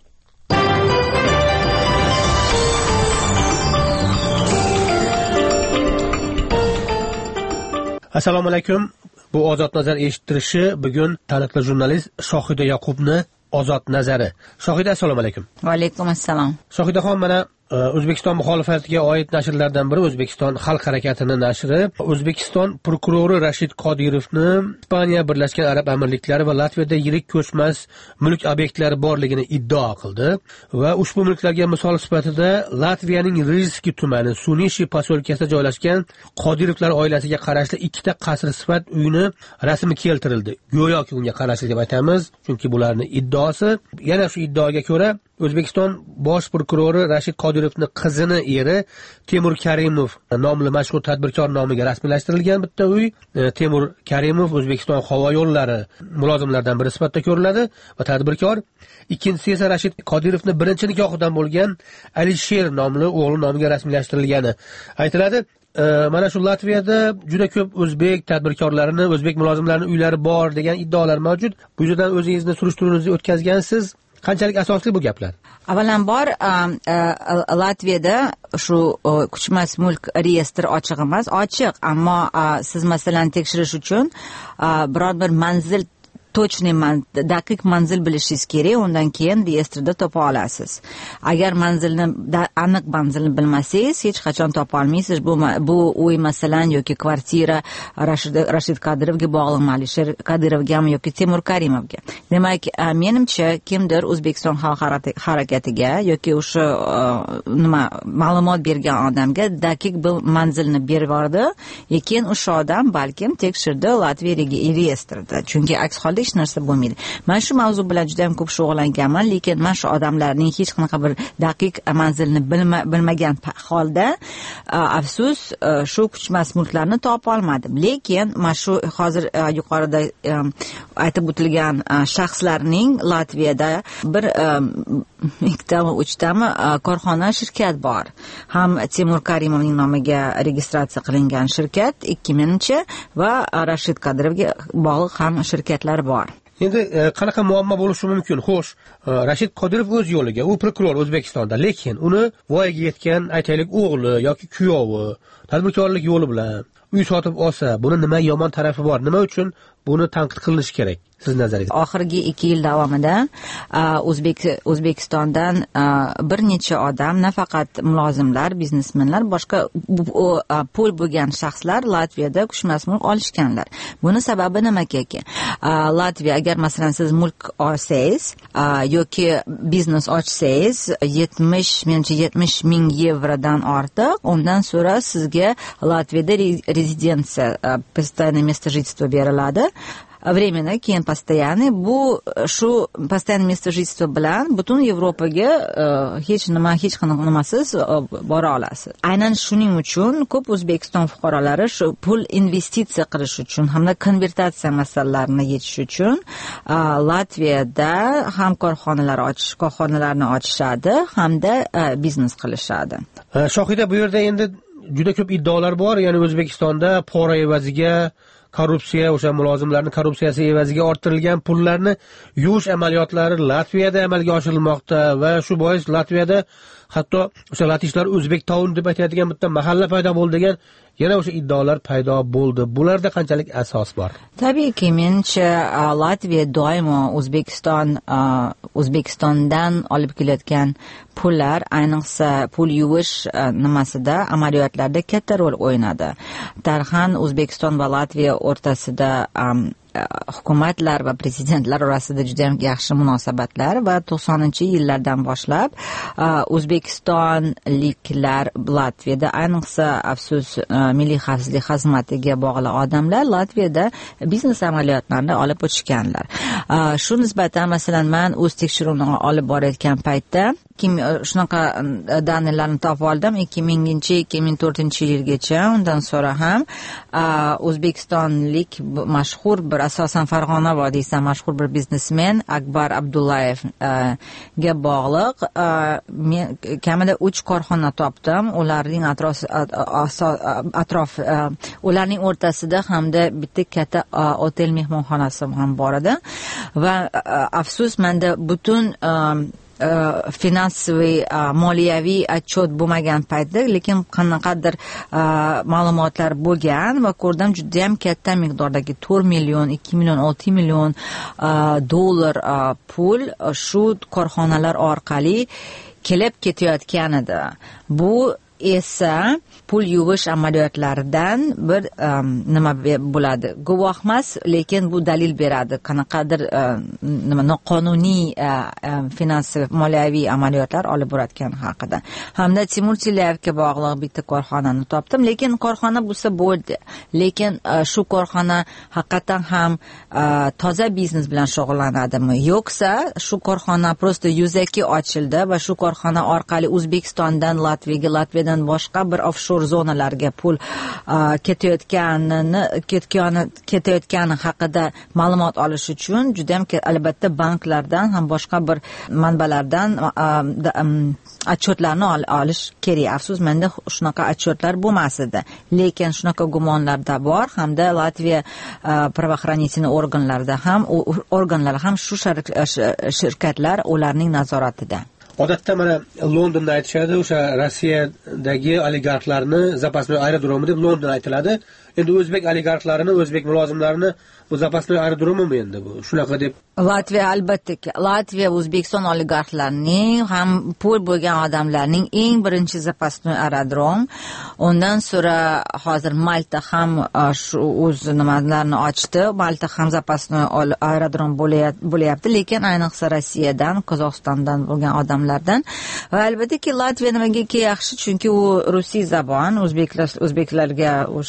Assalomu alaykum. Bu Ozod nazar eshittirishi bugun taniqli jurnalist Shohida Yaqubni Ozod nazari. Shohida, assalomu alaykum. Va alaykum assalom. Shohidaxon, mana O'zbekiston muxolifatiga oid nashrlardan biri O'zbekiston Xalq harakatining nashri O'zbekiston prokurori Rashid Qodirovni Ispaniya, Birlashgan Arab Amirliklari va Latviyada yirik ko'chmas mulk obyektlari borligini iddao qildi va ushbu mulklarga misol sifatida Latviyaning Rizki tumani Sunishi posyolkasida joylashgan Qodirovlar oilasiga qarashli ikkita qasr sifat uyni rasmi keltirildi. Go'yoki unga qarashli deb aytamiz, chunki bularning iddaosi. Yana shu iddaoga ko'ra O'zbekiston bosh prokurori Rashid Qodirovning qizini eri Temur Karimov nomli mashhur tadbirkor nomiga rasmiylashtirilgan bitta uy. Temur Karimov O'zbekiston havo yo'llari mulozimlaridan biri sifatida ko'riladi va tadbirkor. Ikkinchisi esa Rashid Qodirovning birinchi nikohidan bo'lgan Alisher nomli o'g'li nomiga rasmiylashtirilgani aytiladi. Mana shu Latviyada juda ko'p o'zbek tadbirkorlarini, o'zbek mulozimlarining uylari bor degan iddaolar mavjud. Bu yerdan o'zingizni surishtiruvni o'tkazgansiz. Qanchalik asosli bu gaplar? Avvalambor Latviyada shu ko'chmas mulk reyestri ochiq emas, ochiq, ammo siz masalan tekshirish uchun biror bir manzil точный daqiq manzil bilishingiz kerak, undan keyin reyestrda topa olasiz. Agar manzilni aniq manzilni bilmasangiz, hech qachon topa olmaysiz. Bu bu uy masalan yoki kvartira Rashid Rashid Qodirovga bog'liq, Alisher Qodirovgami yoki Temur Karimovga. Demak, menimcha kimdir O'zbekiston xalq harakatiga yoki o'sha nima ma'lumot bergan odamga daqiq bir manzilni berib yubordi, lekin o'sha odam balkim tekshirdi Latviya reyestrida. Chunki aks holda vaqtida hech narsa bo'lmaydi. Men shu mavzu bilan juda ham ko'p shug'ullanganman, lekin men shu odamlarning hech qanaqa bir daqiq manzilni bilma, bilmagan holda afsus shu ko'chmas mulklarni topa olmadim. Lekin men shu hozir yuqorida aytib o'tilgan shaxslarning Latviyada bir ikkitami uchtami korxona shirkat bor. Ham Temur Karimovning nomiga registratsiya qilingan shirkat ikki mingchi va Rashid Qodirovga bog'liq ham shirkatlar bor. Endi qanaqa muammo bo'lishi mumkin? Xo'sh, Rashid Qodirov o'z yo'liga, u prokuror O'zbekistonda, lekin uni voyaga yetgan aytaylik o'g'li yoki kuyovi tadbirkorlik yo'li bilan uy sotib olsa, buni nima yomon tarafi bor? Nima uchun buni tanqid qilinishi kerak? Siz nazaringizda? Oxirgi ikki yil davomida O'zbek O'zbekistondan bir necha odam, nafaqat mulozimlar, biznesmenlar, boshqa pul bo'lgan shaxslar Latviyada ko'chmas mulk olishganlar. Buni sababi nimaki? Latviya agar masalan siz mulk olsangiz yoki biznes ochsangiz yetmish, menimcha yetmish ming yevrodan ortiq, undan so'ra sizga Latviyada rezidensiya, постоянное место жительства beriladi. Временно, keyin постоянный. Bu shu постоянное место жительства bilan butun Yevropaga hech nima, hech qanaqa nimasiz bora olasiz. Aynan shuning uchun ko'p O'zbekiston fuqarolari shu pul investitsiya qilish uchun hamda konvertatsiya masalalarini yechish uchun Latviyada ham korxonalar ochish, korxonalarni ochishadi, hamda biznes qilishadi. Shohida, bu yerda endi juda ko'p iddaolar bor, ya'ni O'zbekistonda pora evaziga korrupsiya, o'sha mulozimlarning korrupsiyasi evaziga orttirilgan pullarni yuvish amaliyotlari Latviyada amalga oshirilmoqda va shu bois Latviyada hatto o'sha latishlar O'zbek Town deb aytadigan bitta mahalla paydo bo'ldi degan yana o'sha iddaolar paydo bo'ldi. Bularda qanchalik asos bor? Tabiiyki, menimcha Latviya doimo O'zbekiston O'zbekistondan olib kelayotgan pullar, ayniqsa pul yuvish nimasida, amaliyotlarda katta rol o'ynadi. Tarixan O'zbekiston va Latviya o'rtasida hukumatlar va prezidentlar orasida juda ham yaxshi munosabatlar va to'qsoninchi yillardan boshlab O'zbekistonliklar Latviyada, ayniqsa afsus milliy xavfsizlik xizmatiga bog'liq odamlar Latviyada biznes amaliyotlarini olib o'tishganlar. Shu nisbatan masalan men o'z tekshiruvimni olib borayotgan paytda kim shunaqa danilarni topib oldim ikki minginchi ikki ming to'rtinchi yilgacha. Undan so'ra ham o'zbekistonlik mashhur bir, asosan Farg'ona vodiysidan mashhur bir biznesmen Akbar Abdullayev ga bog'liq men kamida uch korxona topdim. Ularning atrof atrof ularning o'rtasida hamda bitta katta otel mehmonxonasi ham bor edi va afsus menda butun finansiy moliyaviy отчет bo'lmagan paytda, lekin qanaqadir ma'lumotlar bo'lgan va ko'rdim juda ham katta miqdordagi to'rt million, ikki million, olti million dollar pul shu korxonalar orqali kelib ketayotgan edi. Bu esa pul yuvish amaliyotlaridan bir um, nima bo'ladi, guvoh emas, lekin bu dalil beradi qanaqadir uh, nima noqonuniy uh, um, finansiy moliyaviy amaliyotlar olib borayotgani haqida. Hamda Timur Tilyevga bog'liq bitta korxonani topdim, lekin korxona bo'lsa bo'ldi, lekin uh, shu korxona haqiqatan ham uh, toza biznes bilan shug'ullanadimi yo'qsa shu korxona prosta yuzaki ochildi va shu korxona orqali O'zbekistondan Latviyaga, Latviyadan boshqa bir offshore zonalarga pul ketayotganini ketgani ketayotgani haqida ma'lumot olish uchun juda ham albatta banklardan ham boshqa bir manbalardan отчетlarni olish kerak. Afsus, menda shunaqa отчетlar bo'lmas edi, lekin shunaqa gumonlarda bor hamda Latviya правоохранительный organlarida ham organlar ham shu shirkatlar ularning nazoratida. Odatda mana Londonda aytishadi, o'sha Rossiyadagi oligarxlarni запасной aerodromi deb London aytiladi. Endi o'zbek oligarxlarini, o'zbek mulozimlarini bu запасной aerodromimi endi bu? Shunaqa deb. Latviya albatta, Latviya O'zbekiston oligarxlarining ham pul bo'lgan odamlarning eng birinchi запасной aerodrom. Undan so'ra hozir Malta ham shu o'z nimalarni ochdi. Malta ham запасной aerodrom bo'lyapti, lekin ayniqsa Rossiyadan, Qozog'istondan bo'lgan odamlardan. Va albatta Latviya nimaga yaxshi, chunki u rusiy zabon, o'zbeklar o'zbeklarga o'sha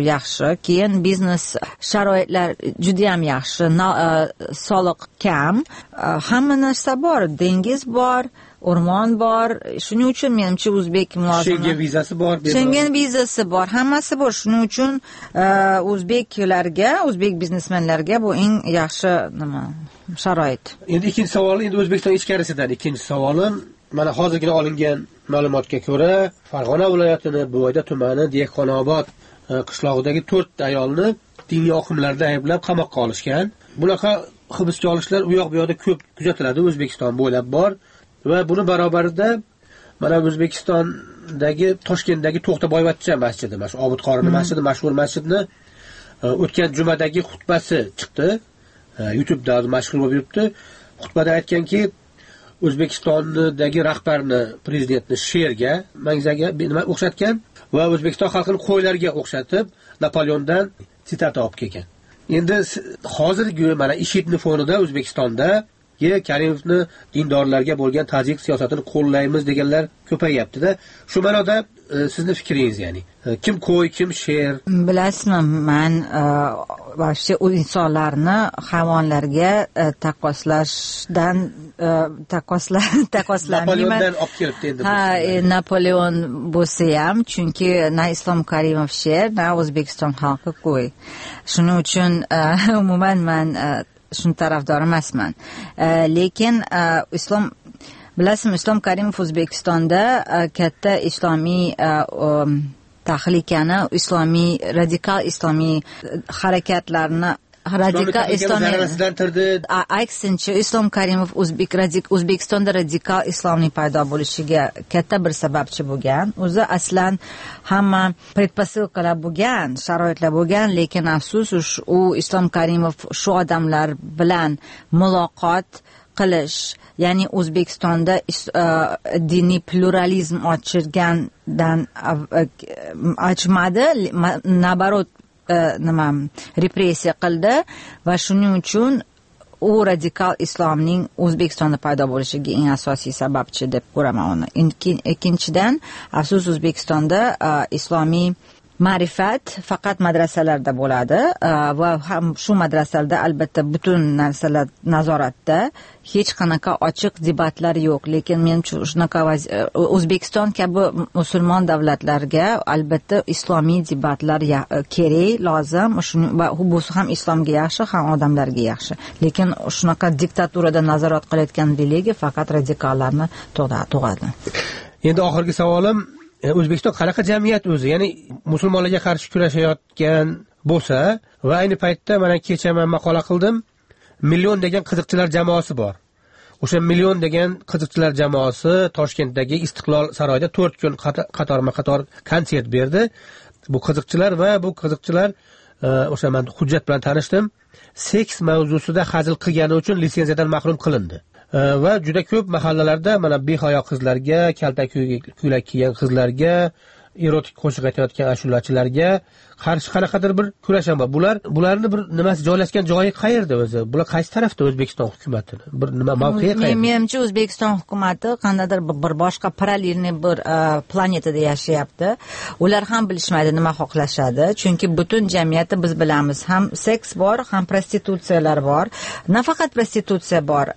yaxshi, keyin biznes sharoitlar juda ham yaxshi, soliq kam, hamma narsa bor, dengiz bor, o'rmon bor. Shuning uchun menimcha o'zbek mulozimlar Schengen vizasi bor, Schengen vizasi bor, hammasi bor. Shuning uchun o'zbeklarga, o'zbek biznesmenlarga bu eng yaxshi nima sharoit. Endi ikkinchi savol, endi O'zbekiston ichkarisidan ikkinchi savolim, mana hozirgina olingan ma'lumotga ko'ra, Farg'ona viloyatini Buvayda tumani Dehqonobod qishlog'idagi to'rt ayolni diniy oqimlarda ayblab qamoqqa olishgan. Bunaqa hibsga olishlar u yoq bu yoqda ko'p kuzatiladi, O'zbekiston bo'ylab bor. Va buni barobarida mana O'zbekistondagi Toshkentdagi To'xtaboyvachcha masjidi, mana shu Obid Qorini masjidi, mashhur masjidni o'tgan jumadagi xutbasi chiqdi. YouTube'da mashhur bo'lib yuribdi. Xutbada aytganki, O'zbekistondagi rahbarni, prezidentni sherga, mangzaga nima o'xshatgan va O'zbekiston xalqini qo'ylarga o'xshatib Napoleondan sitat olib kelgan. Endi hozirgi mana IShIDning fonida O'zbekistonda Karimovni dindorlarga bo'lgan tajik siyosatini qo'llaymiz deganlar ko'payyapti-da. Shu ma'noda sizni fikringiz, ya'ni kim qo'y, kim sher? Bilasizmi, men vaqti u insonlarni hayvonlarga taqqoslashdan taqqoslar taqqoslamayman. Napoleondan olib kelibdi endi. Ha, Napoleon bo'lsa ham, chunki na Islom Karimov sher, na O'zbekiston xalqi qo'y. Shuning uchun umuman men shuni tarafdor emasman. Lekin islom bilasizmi, Islom Karimov O'zbekistonda katta islomiy tahlikani, islomiy radikal islomiy harakatlarni radikal islomiy aksincha Islom Karimov O'zbek radik O'zbekistonda radikal islomning paydo bo'lishiga katta bir sababchi bo'lgan. O'zi aslan hamma predposilkalar bo'lgan, sharoitlar bo'lgan, lekin afsus u Islom Karimov shu odamlar bilan muloqot qilish, ya'ni O'zbekistonda diniy pluralizm ochirgandan ochmadi, nabarot nima repressiya qildi va shuning uchun u radikal islomning O'zbekistonda paydo bo'lishiga eng asosiy sababchi deb ko'raman uni. Ikkinchidan, afsus O'zbekistonda islomiy ma'rifat faqat madrasalarda bo'ladi va ham shu madrasalarda albatta butun narsalar nazoratda, hech qanaqa ochiq debatlar yo'q. Lekin men shunaqa O'zbekiston kabi musulmon davlatlarga albatta islomiy debatlar kerak, lozim. Va bu ham islomga yaxshi, ham odamlarga yaxshi. Lekin shunaqa diktaturada nazorat qilayotgan beligi faqat radikallarni tug'adi. Endi oxirgi savolim, O'zbekiston qanaqa jamiyat o'zi? Ya'ni musulmonlarga qarshi kurashayotgan bo'lsa va ayni paytda mana kecha men maqola qildim, million degan qiziqchilar jamoasi bor. O'sha million degan qiziqchilar jamoasi Toshkentdagi Istiqlol saroyida to'rt kun qatorma-qator konsert berdi. Bu qiziqchilar va bu qiziqchilar o'sha men hujjat bilan tanishdim. Seks mavzusida hazil qilgani uchun litsenziyadan mahrum qilindi. Va juda ko'p mahallalarda mana behayo qizlarga, kaltak ko'ylak kiygan qizlarga, erotik qo'shiq aytayotgan ashulachilarga qarshi qanaqadir bir kurash ham bor. Bular bularni bir nimasi joylashgan joyi qayerda o'zi? Bular qaysi tarafda O'zbekiston hukumatini? Bir nima mavqei qayerda? Menimcha O'zbekiston hukumatı qandaydir bir boshqa parallelniy bir planetada yashayapti. Ular ham bilishmaydi nima xohlashadi, chunki butun jamiyatda biz bilamiz, ham seks bor, ham prostitutsiyalar bor. Nafaqat prostitutsiya bor,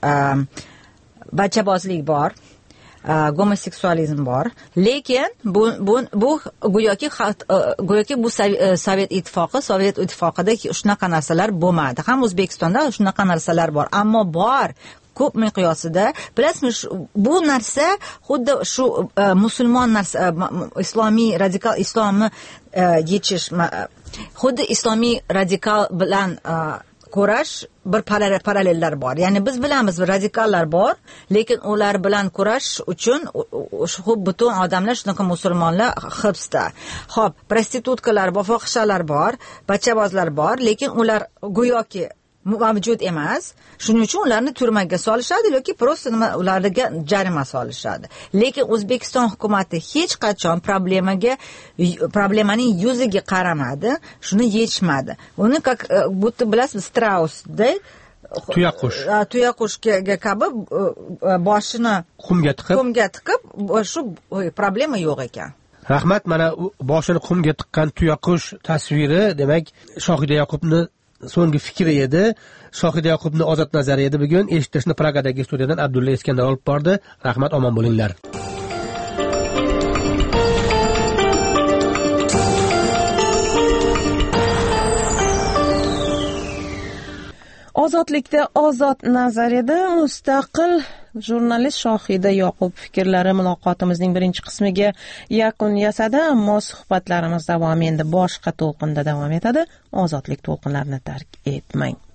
bachabozlik bor, homoseksualizm bor, lekin bu bu bu go'yoki go'yoki bu Sovet ittifoqi Sovet ittifoqida shunaqa narsalar bo'lmadi. Ham O'zbekistonda shunaqa narsalar bor, ammo bor ko'p miqyosida. Bilasizmi, bu narsa xuddi shu musulmon narsa, islomiy radikal islomni yechish, xuddi islomiy radikal bilan kurash bir parallellar bor. Ya'ni biz bilamiz radikallar bor, lekin ular bilan kurash uchun butun odamlar shunaqa musulmonlar hibsda. Xo'p, prostitutkalar bor, fohishalar bor, bachabozlar bor, lekin ular go'yoki mavjud emas. Shuning uchun ularni turmaga solishadi yoki просто nima ularga jarima solishadi. Lekin O'zbekiston hukumatı hech qachon problemaga problemaning yuziga qaramadi, shuni yechmadi. Uni как будто bilasiz Strausda tuyaqush tuyaqushga kabi boshini qumga tiqib qumga tiqib shu problema yo'q ekan. Rahmat, mana boshini qumga tiqqan tuyaqush tasviri, demak, Shohida Yoqubni so'nggi fikri edi. Shohida Yoqubni ozod nazari edi bugun. Eshitishni Pragadagi studiyadan Abdulla Iskandar olib bordi. Rahmat, omon bo'linglar. Ozodlikda ozod nazariyada mustaqil jurnalist Shohida Yoqub fikrlari muloqotimizning birinchi qismiga yakun yasadi, ammo suhbatlarimiz davomi endi boshqa to'lqinda davom etadi. Ozodlik to'lqinlarini tark etmang.